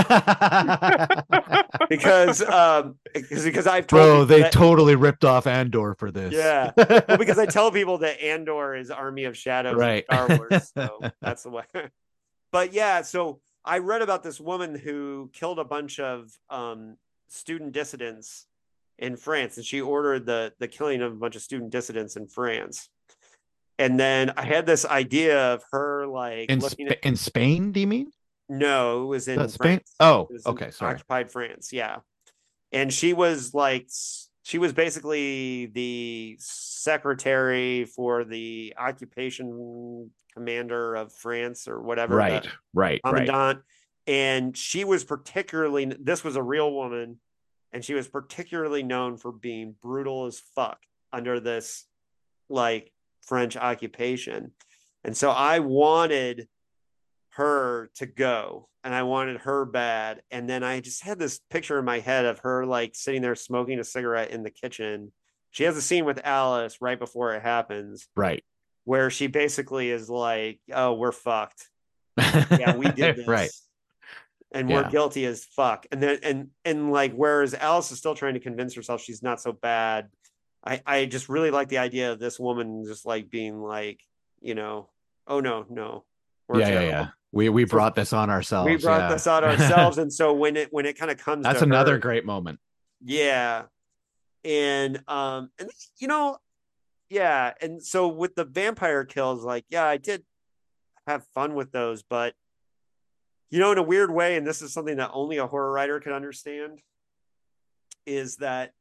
because I've told they totally ripped off Andor for this. Yeah. Well, because I tell people that Andor is Army of Shadows in Star Wars. So that's the way. But yeah, so I read about this woman who killed a bunch of student dissidents in France, and she ordered the killing of a bunch of student dissidents in France. And then I had this idea of her like in Spain, do you mean? No, it was in Spain. France. Oh, okay, sorry. Occupied France, yeah. And she was basically the secretary for the occupation commander of France or whatever. Right. Commandant. And she was particularly, this was a real woman, and she was particularly known for being brutal as fuck under this like French occupation. And so I wanted her to go, and I wanted her bad. And then I just had this picture in my head of her like sitting there smoking a cigarette in the kitchen. She has a scene with Alice right before it happens. Right. Where she basically is like, oh, we're fucked. Yeah, we did this. Right. And we're guilty as fuck. And then and like, whereas Alice is still trying to convince herself she's not so bad. I just really like the idea of this woman just like being like, you know, oh no. Yeah. We brought this on ourselves. We brought this on ourselves. And so when it kind of comes that's to another her, great moment. Yeah. And you know, yeah. And so with the vampire kills, like, yeah, I did have fun with those, but you know, in a weird way, and this is something that only a horror writer can understand, is that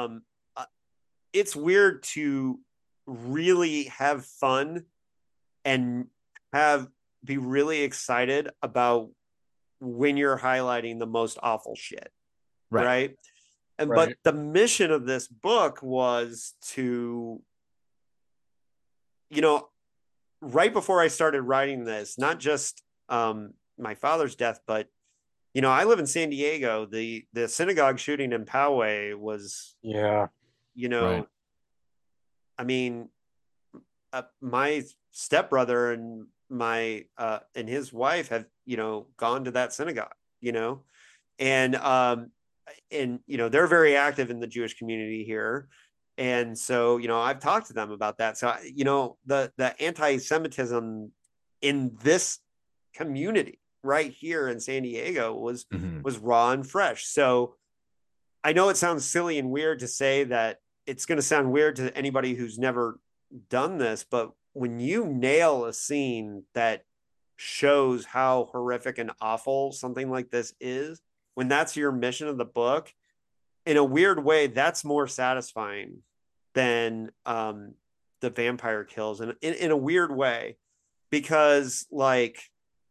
it's weird to really have fun and be really excited about when you're highlighting the most awful shit, right? And but the mission of this book was to, you know, right before I started writing this, not just my father's death, but you know, I live in San Diego. The synagogue shooting in Poway was, you know, I mean, my stepbrother and my and his wife have, you know, gone to that synagogue, you know, and you know, they're very active in the Jewish community here. And so, you know, I've talked to them about that. So, you know, the anti-Semitism in this community right here in San Diego was raw and fresh. So I know it sounds silly and weird to say that. It's going to sound weird to anybody who's never done this, but when you nail a scene that shows how horrific and awful something like this is, when that's your mission of the book, in a weird way, that's more satisfying than the vampire kills, and in a weird way, because like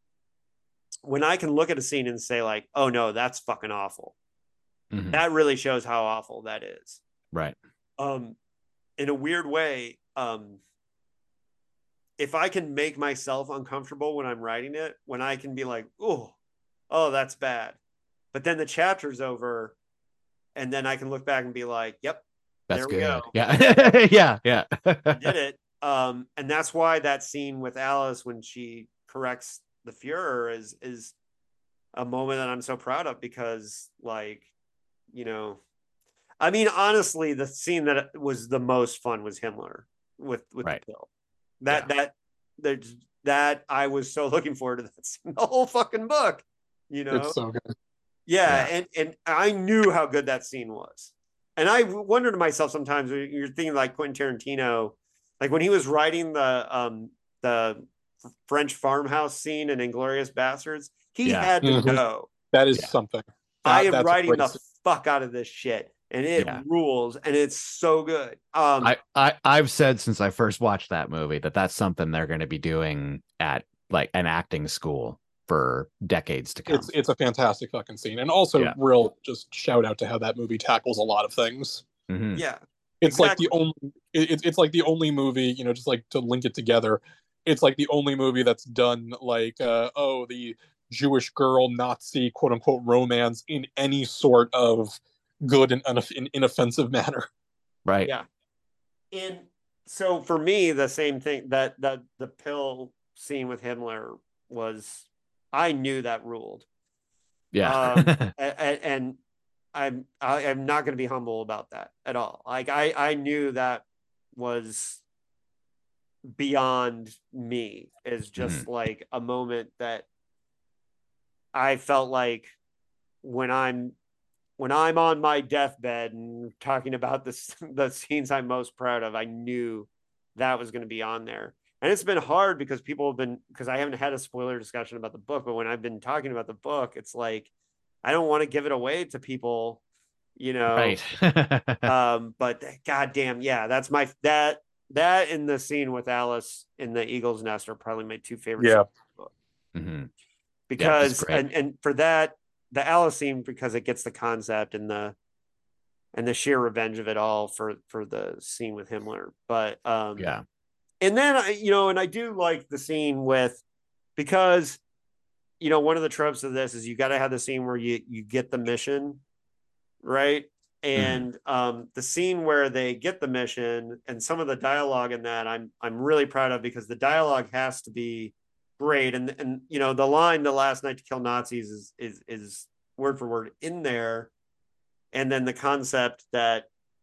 when I can look at a scene and say like, oh no, that's fucking awful, that really shows how awful that is. Right. In a weird way, if I can make myself uncomfortable when I'm writing it, when I can be like, oh, that's bad, but then the chapter's over, and then I can look back and be like, yep, that's there we good. go. Yeah. I did it. And that's why that scene with Alice when she corrects the Fuhrer is a moment that I'm so proud of, because like, you know, I mean, honestly, the scene that was the most fun was Himmler with the pill. That I was so looking forward to that scene, the whole fucking book. You know, it's so good. Yeah. And I knew how good that scene was, and I wondered to myself sometimes. You're thinking like Quentin Tarantino, like when he was writing the French farmhouse scene in Inglourious Bastards, he had to know that is something. I am writing the fuck out of this shit. And it rules, and it's so good. I've said since I first watched that movie that's something they're going to be doing at like an acting school for decades to come. It's a fantastic fucking scene, and also real just shout out to how that movie tackles a lot of things. Yeah, it's like the only it's like the only movie, you know, just like to link it together. It's like the only movie that's done like the Jewish girl Nazi quote unquote romance in any sort of good and inoffensive manner. Right. Yeah. And so for me, the same thing, that the pill scene with Himmler was, I knew that ruled. Yeah. And I'm not going to be humble about that at all. Like I knew that was beyond me, is just like a moment that I felt like when I'm on my deathbed and talking about the scenes I'm most proud of, I knew that was going to be on there. And it's been hard because because I haven't had a spoiler discussion about the book, but when I've been talking about the book, it's like, I don't want to give it away to people, you know. Right. But goddamn, yeah, that's my that in the scene with Alice in the Eagle's Nest are probably my two favorite Yeah. Mm-hmm. because and for that the Alice scene, because it gets the concept and the sheer revenge of it all for the scene with Himmler. But yeah. And then and I do like the scene with, because one of the tropes of this is you got to have the scene where you get the mission, right? And the scene where they get the mission and some of the dialogue in that I'm really proud of, because the dialogue has to be great. And the line "the last night to kill Nazis" is word for word in there. And then the concept that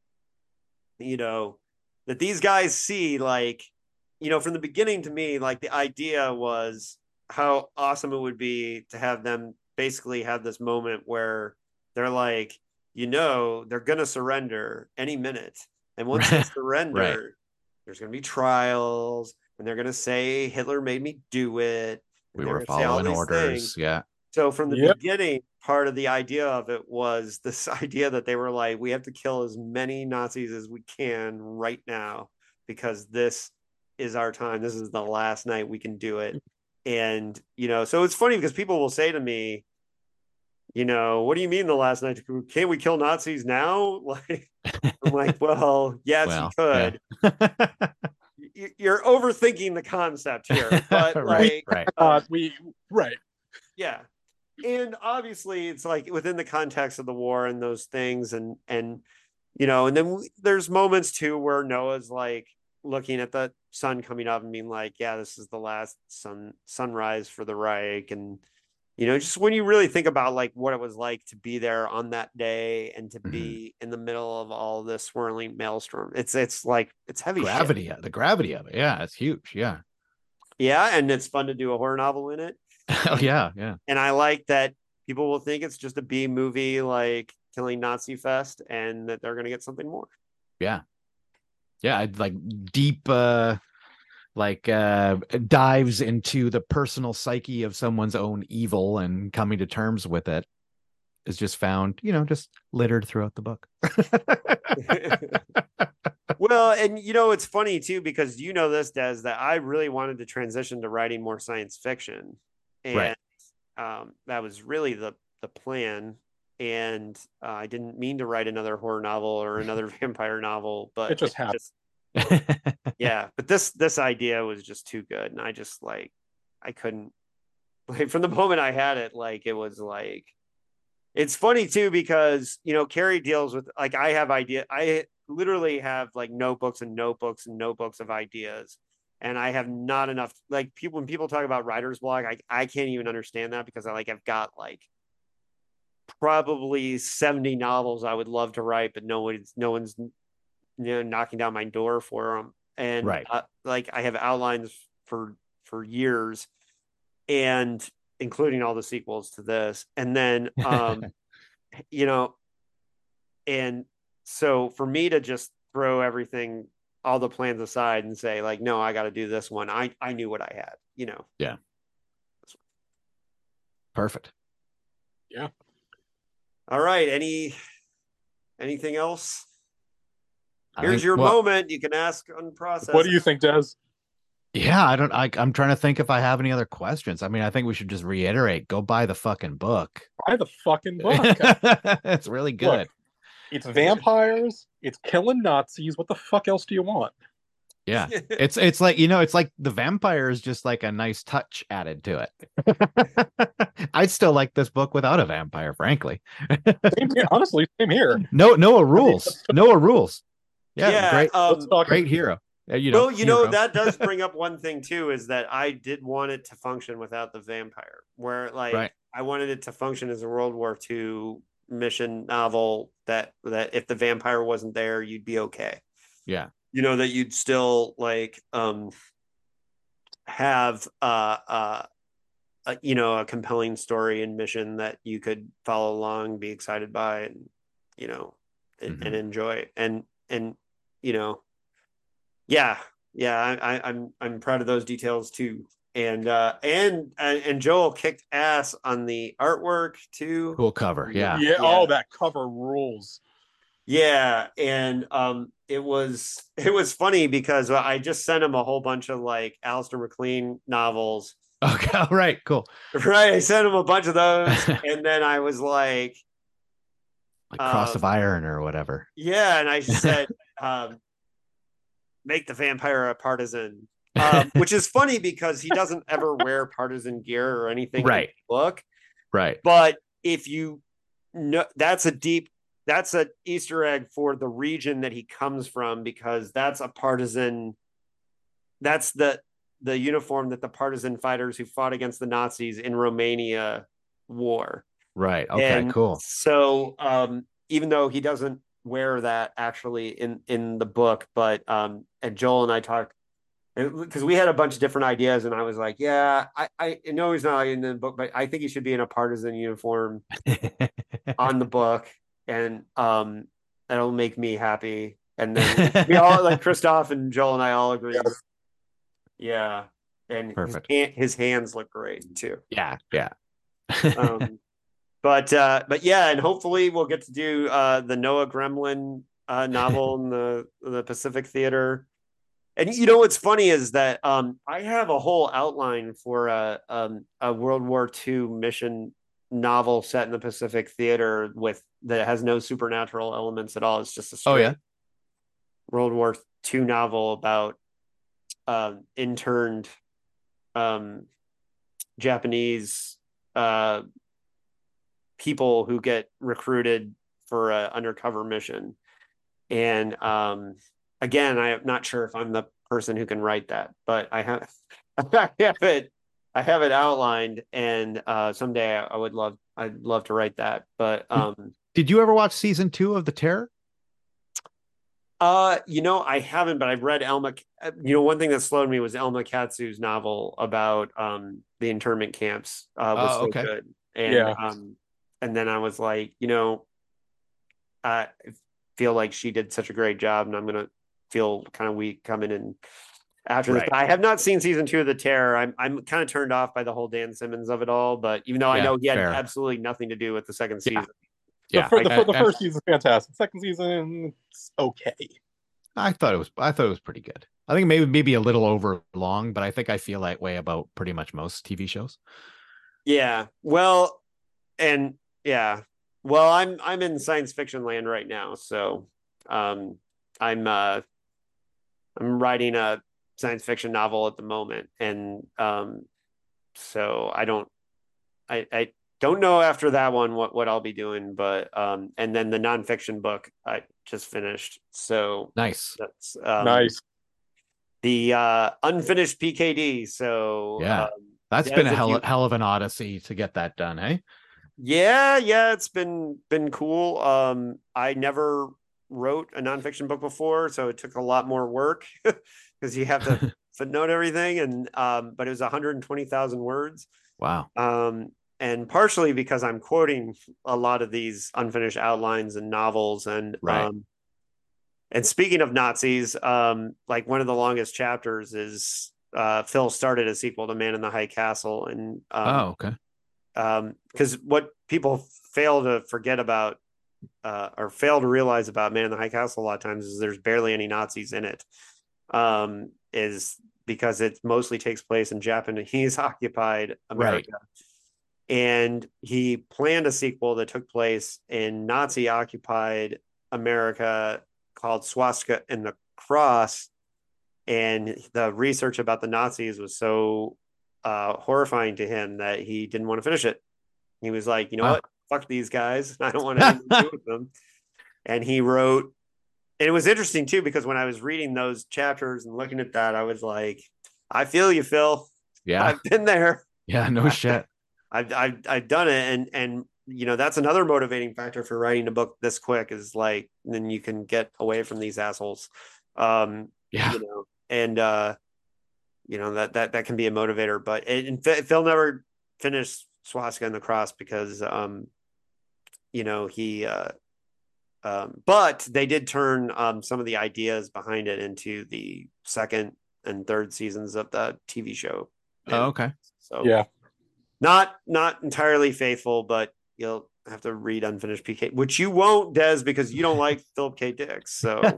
that these guys see, like, from the beginning, to me, like, the idea was how awesome it would be to have them basically have this moment where they're like, they're going to surrender any minute. And once they surrender, right. there's going to be trials, and they're going to say, Hitler made me do it. We were following orders. Things. Yeah. So from the beginning, part of the idea of it was this idea that they were like, we have to kill as many Nazis as we can right now, because this is our time. This is the last night we can do it. And, so it's funny because people will say to me, what do you mean the last night? Can't we kill Nazis now? Like, I'm like, well, yes, you could. Yeah. You're overthinking the concept here, but right. Yeah. And obviously it's like within the context of the war and those things. And then there's moments too where Noah's like looking at the sun coming up and being like, yeah, this is the last sunrise for the Reich. And, just when you really think about like what it was like to be there on that day and to be in the middle of all this swirling maelstrom, it's like, it's heavy gravity, shit. The gravity of it. Yeah. It's huge. Yeah. Yeah. And it's fun to do a horror novel in it. Oh, yeah. And I like that people will think it's just a B movie like Killing Nazi Fest, and that they're going to get something more. Yeah. I'd like deep dives into the personal psyche of someone's own evil and coming to terms with it is just found, just littered throughout the book. Well, and it's funny too, because this, Des, that I really wanted to transition to writing more science fiction. And that was really the plan. And I didn't mean to write another horror novel or another vampire novel, but it just happened. Yeah, but this idea was just too good, and I just like, I couldn't, like, from the moment I had it, like, it was like, it's funny too, because Carrie deals with, like, I literally have like notebooks and notebooks and notebooks of ideas. And I have not enough, like, when people talk about writer's block, I can't even understand that, because I've got like probably 70 novels I would love to write, but no one's knocking down my door for them. And like, I have outlines for years, and including all the sequels to this. And then and so for me to just throw everything, all the plans aside, and say like, no, I got to do this one. I knew what I had, Yeah. Perfect. Yeah. All right. Anything else? Here's your moment. You can ask unprocessed. What do you think, Des? Yeah, I'm trying to think if I have any other questions. I mean, I think we should just reiterate, go buy the fucking book. Buy the fucking book. It's really good. Look, it's vampires. It's killing Nazis. What the fuck else do you want? Yeah. It's like, it's like the vampire is just like a nice touch added to it. I'd still like this book without a vampire, frankly. Same here, honestly, same here. Noah rules. Noah rules. Yeah, great hero. That does bring up one thing too, is that I did want it to function without the vampire, where like I wanted it to function as a World War II mission novel that if the vampire wasn't there, you'd be okay. Yeah. That you'd still like have a compelling story and mission that you could follow along, be excited by, and and enjoy. And I'm proud of those details too. and Joel kicked ass on the artwork too. Cool cover. Yeah. Oh, that cover rules. Yeah, and it was funny because I just sent him a whole bunch of like Alistair MacLean novels. Okay, all right, cool. Right, I sent him a bunch of those, and then I was like Cross of Iron or whatever. Yeah, and I said, make the vampire a partisan, which is funny because he doesn't ever wear partisan gear or anything right. in the book. Right. But if you know, that's an Easter egg for the region that he comes from, because that's a partisan. That's the uniform that the partisan fighters who fought against the Nazis in Romania wore. Right. Okay. And cool. So, even though he doesn't wear that actually in the book, but and Joel and I talked, because we had a bunch of different ideas, and I was like, yeah, I know he's not in the book, but I think he should be in a partisan uniform on the book, and that'll make me happy. And then we all, like Christoph and Joel and I, all agree. Yeah, and perfect. His hands look great too. Yeah. But yeah, and hopefully we'll get to do the Noah Gremlin novel in the Pacific Theater. And you know what's funny is that I have a whole outline for a World War II mission novel set in the Pacific Theater that has no supernatural elements at all. It's just a straight World War II novel about interned Japanese people who get recruited for an undercover mission. And again, I'm not sure if I'm the person who can write that, but I have it outlined, and someday I'd love to write that. But did you ever watch season 2 of The Terror? I haven't, but I've read Elma. One thing that slowed me was Elma Katsu's novel about the internment camps. Was so good. And and then I was like, I feel like she did such a great job, and I'm gonna feel kind of weak coming in after this. But I have not seen season 2 of The Terror. I'm kind of turned off by the whole Dan Simmons of it all. But even though I know he had absolutely nothing to do with the second season. Yeah, the first season's fantastic. Second season, it's okay. I thought it was pretty good. I think maybe a little over long, but I think I feel that way about pretty much most TV shows. Yeah. Well, and yeah. Well, I'm in science fiction land right now, so I'm writing a science fiction novel at the moment, and so I don't know after that one what I'll be doing, but and then the nonfiction book I just finished. So nice. That's nice. The unfinished PKD. So yeah, that's been a hell of an odyssey to get that done, hey? Yeah, it's been cool. I never wrote a nonfiction book before, so it took a lot more work because you have to footnote everything, and but it was 120,000 words. Wow. And partially because I'm quoting a lot of these unfinished outlines and novels, and and speaking of Nazis, like one of the longest chapters is Phil started a sequel to Man in the High Castle, and because what people fail to forget about or fail to realize about Man in the High Castle a lot of times is there's barely any Nazis in it, is because it mostly takes place in Japanese occupied America. And he planned a sequel that took place in Nazi occupied America called Swastika and the Cross. And the research about the Nazis was so horrifying to him that he didn't want to finish it. He was like, you know what? Fuck these guys. I don't want anything to do with them. And he wrote, and it was interesting too, because when I was reading those chapters and looking at that, I was like, I feel you, Phil. Yeah. I've been there. Yeah, no shit. I've done it, and that's another motivating factor for writing a book this quick, is like then you can get away from these assholes. And that can be a motivator. But Phil never finished Swastika and the Cross because but they did turn some of the ideas behind it into the second and third seasons of the TV show. Oh, okay. So yeah, not entirely faithful, but you'll have to read Unfinished PK, which you won't, Des, because you don't like Philip K. Dick. So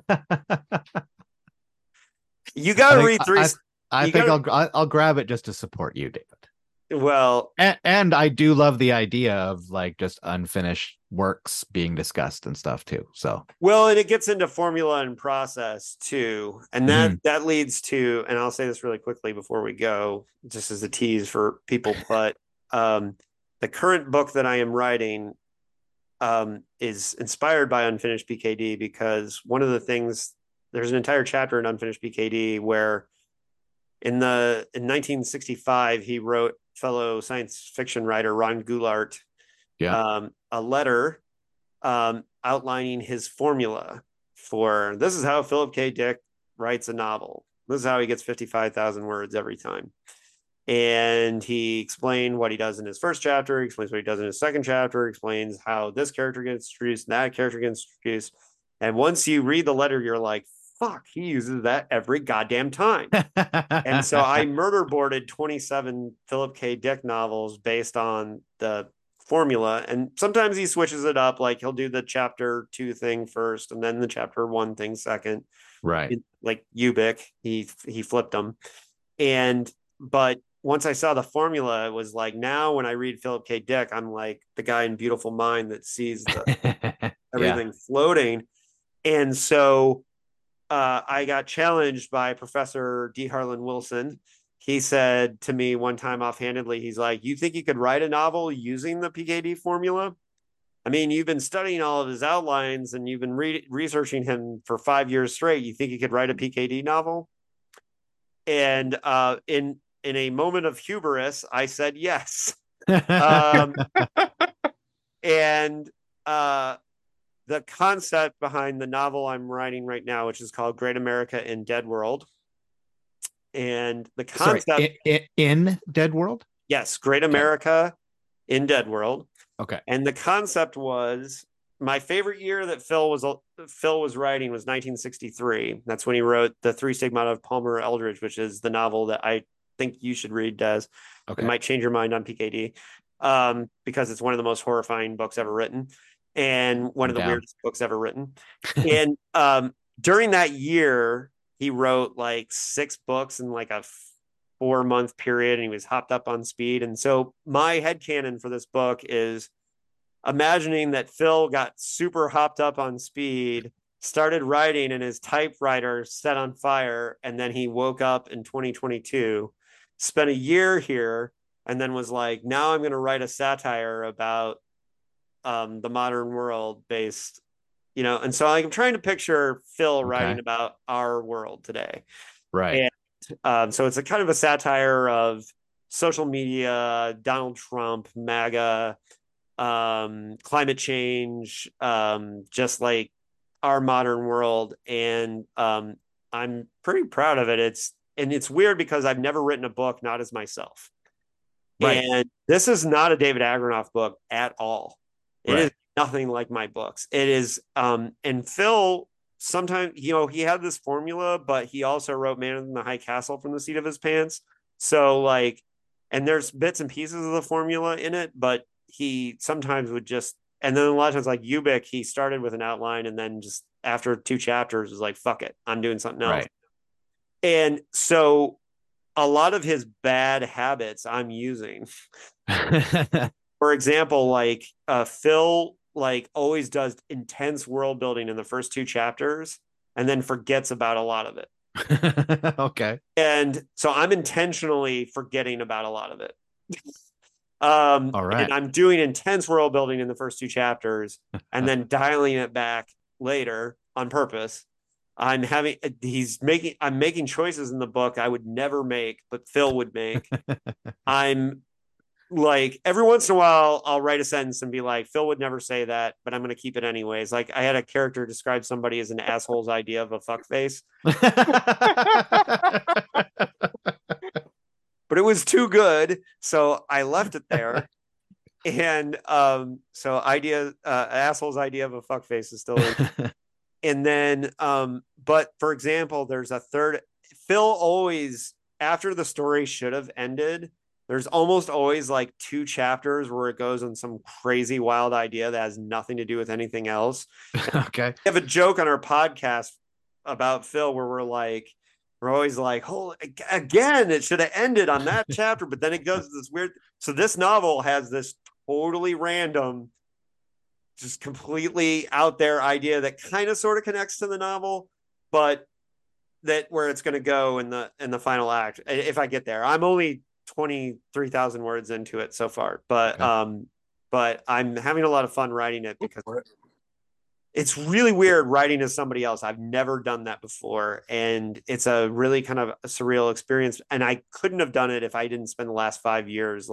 you got to read three. I think I'll grab it just to support you, David. Well, and I do love the idea of like just unfinished works being discussed and stuff too. So well, and it gets into formula and process too, and that leads to, and I'll say this really quickly before we go, just as a tease for people, but the current book that I am writing is inspired by Unfinished PKD, because one of the things, there's an entire chapter in Unfinished PKD where in 1965 he wrote fellow science fiction writer Ron Goulart a letter outlining his formula for, this is how Philip K. Dick writes a novel. This is how he gets 55,000 words every time. And he explained what he does in his first chapter, he explains what he does in his second chapter, explains how this character gets introduced, that character gets introduced. And once you read the letter, you're like, fuck, he uses that every goddamn time. And so I murder boarded 27 Philip K. Dick novels based on the formula. And sometimes he switches it up. Like he'll do the chapter 2 thing first and then the chapter 1 thing second. Right. Like Ubik, he flipped them. But once I saw the formula, it was like, now when I read Philip K. Dick, I'm like the guy in Beautiful Mind that sees everything floating. And so I got challenged by Professor D. Harlan Wilson. He said to me one time offhandedly, he's like, you think you could write a novel using the PKD formula? I mean, you've been studying all of his outlines and you've been researching him for 5 years straight. You think you could write a PKD novel? And in a moment of hubris, I said yes. And the concept behind the novel I'm writing right now, which is called Great America in Dead World. And the concept in Dead World? Yes, Great America in Dead World. Okay. And the concept was, my favorite year that Phil was writing was 1963. That's when he wrote The Three Stigmata of Palmer Eldritch, which is the novel that I think you should read, Des. Okay. It might change your mind on PKD because it's one of the most horrifying books ever written. And one of the weirdest books ever written. And during that year, he wrote like 6 books in like a 4-month period, and he was hopped up on speed. And so my headcanon for this book is imagining that Phil got super hopped up on speed, started writing, and his typewriter set on fire. And then he woke up in 2022, spent a year here, and then was like, now I'm going to write a satire about the modern world based, and so I'm trying to picture Phil writing about our world today. Right. And so it's a kind of a satire of social media, Donald Trump, MAGA, climate change, just like our modern world. And I'm pretty proud of it. It's weird because I've never written a book not as myself. Right. And this is not a David Agronoff book at all. It is nothing like my books. It is, and Phil, sometimes, he had this formula, but he also wrote Man in the High Castle from the seat of his pants. So like, and there's bits and pieces of the formula in it, but he sometimes would just, and then a lot of times like Ubik, he started with an outline and then just after 2 chapters was like, fuck it, I'm doing something else. Right. And so a lot of his bad habits I'm using. For example, like Phil like always does intense world building in the first 2 chapters and then forgets about a lot of it. Okay. And so I'm intentionally forgetting about a lot of it. All right. And I'm doing intense world building in the first 2 chapters and then dialing it back later on purpose. I'm making choices in the book I would never make, but Phil would make. I'm like, every once in a while I'll write a sentence and be like, Phil would never say that, but I'm going to keep it anyways. Like I had a character describe somebody as an asshole's idea of a fuck face. But it was too good, so I left it there. And so asshole's idea of a fuck face is still in. And then but for example, there's a third. Phil always after the story should have ended, there's almost always like 2 chapters where it goes on some crazy wild idea that has nothing to do with anything else. Okay. We have a joke on our podcast about Phil where we're always like, oh, again, it should have ended on that chapter, but then it goes to this weird. So this novel has this totally random, just completely out there idea that kind of sort of connects to the novel, but that where it's going to go in the final act. If I get there, I'm only 23,000 words into it so far, but I'm having a lot of fun writing it because it's really weird writing as somebody else. I've never done that before. And it's a really kind of a surreal experience. And I couldn't have done it if I didn't spend the last 5 years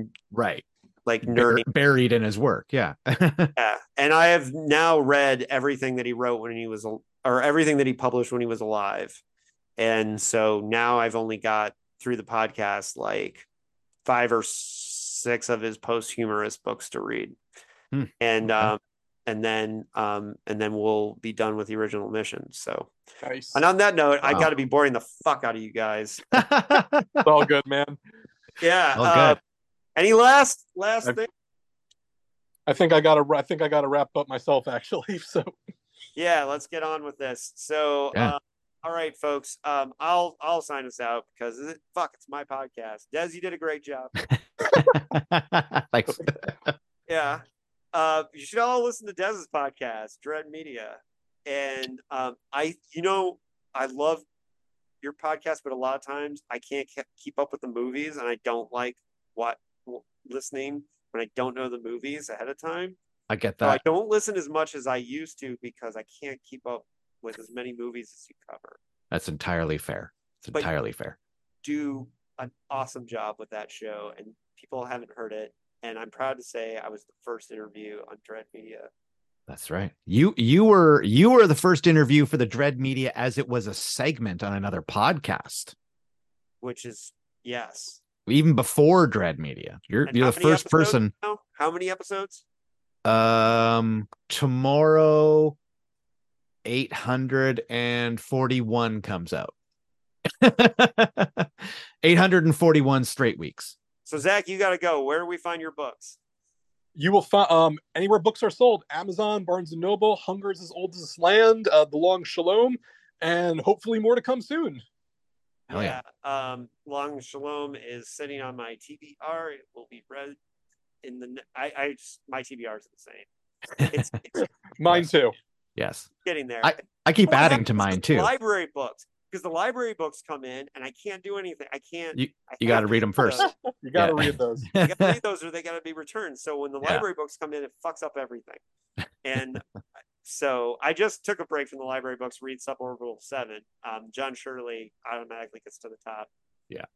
nerding. Buried in his work. Yeah. Yeah. And I have now read everything that he wrote when he was, or everything that he published when he was alive. And so now I've only got through the podcast like 5 or 6 of his posthumous books to read. And okay. And then we'll be done with the original mission. So nice. And on that note, wow. I got to be boring the fuck out of you guys. It's all good, man. Yeah. Good. Any last thing? I think I gotta wrap up myself actually. So yeah, let's get on with this. So all right, folks. I'll sign us out because it's my podcast. Des, you did a great job. Thanks. Yeah. You should all listen to Dez's podcast, Dread Media. And I love your podcast, but a lot of times I can't keep up with the movies, and I don't like listening when I don't know the movies ahead of time. I get that. So I don't listen as much as I used to because I can't keep up with as many movies as you cover. That's entirely fair. Entirely fair. Do an awesome job with that show, and people haven't heard it. And I'm proud to say I was the first interview on Dread Media. That's right. You were the first interview for the Dread Media as it was a segment on another podcast. Which is yes. Even before Dread Media. You're the first person. Now? How many episodes? Tomorrow 841 comes out. 841 straight weeks. So Zach, you got to go. Where do we find your books? You will find anywhere books are sold: Amazon, Barnes and Noble, Hunger is as Old as This Land, The Long Shalom, and hopefully more to come soon. Hell yeah. Long Shalom is sitting on my TBR. It will be read in the. My TBR is insane. It's mine too. Yes, getting there. I keep adding to mine too. Library books. Because the library books come in and I can't do anything. I can't. You got to read them first. You got to read those. You got to read those or they got to be returned. So when the library books come in, it fucks up everything. And so I just took a break from the library books, read Suborbital 7. John Shirley automatically gets to the top. Yeah.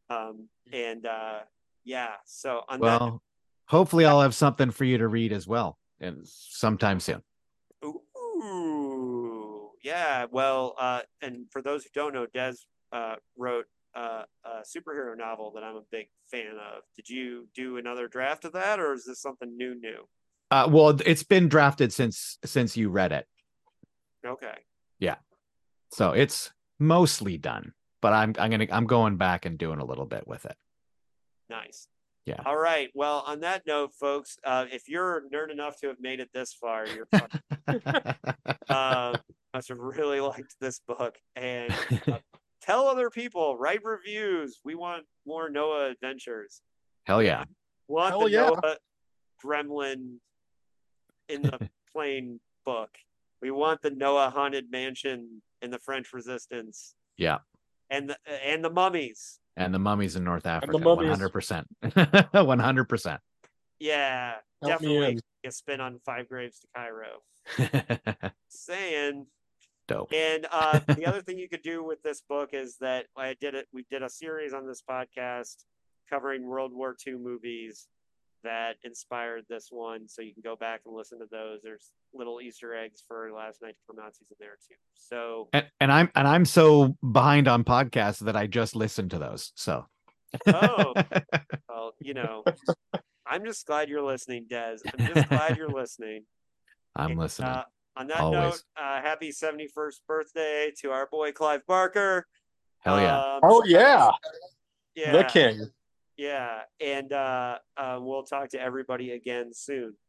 So hopefully I'll have something for you to read as well, and sometime soon. Ooh, yeah. Well, and for those who don't know, Des wrote a superhero novel that I'm a big fan of. Did you do another draft of that, or is this something new? Well, it's been drafted since you read it. Okay. Yeah. So it's mostly done, but I'm going back and doing a little bit with it. Nice. Yeah. All right. Well, on that note, folks, if you're nerd enough to have made it this far, you're fucking must have really liked this book. And tell other people, write reviews. We want more Noah adventures. Hell yeah. Noah gremlin in the plane book. We want the Noah haunted mansion in the French Resistance. Yeah. And the mummies. And the mummies in North Africa, 100%. 100%. Yeah, definitely a spin on Five Graves to Cairo. Saying. Dope. And the other thing you could do with this book is that we did a series on this podcast covering World War II movies that inspired this one. So you can go back and listen to those. There's little Easter eggs for Last Night to Kill Nazis in there too. So and I'm so behind on podcasts that I just listened to those. So well, I'm just glad you're listening, Des. I'm just glad you're listening. I'm listening. On that note, happy 71st birthday to our boy Clive Barker. Hell yeah. Oh yeah. the king. Yeah, and we'll talk to everybody again soon.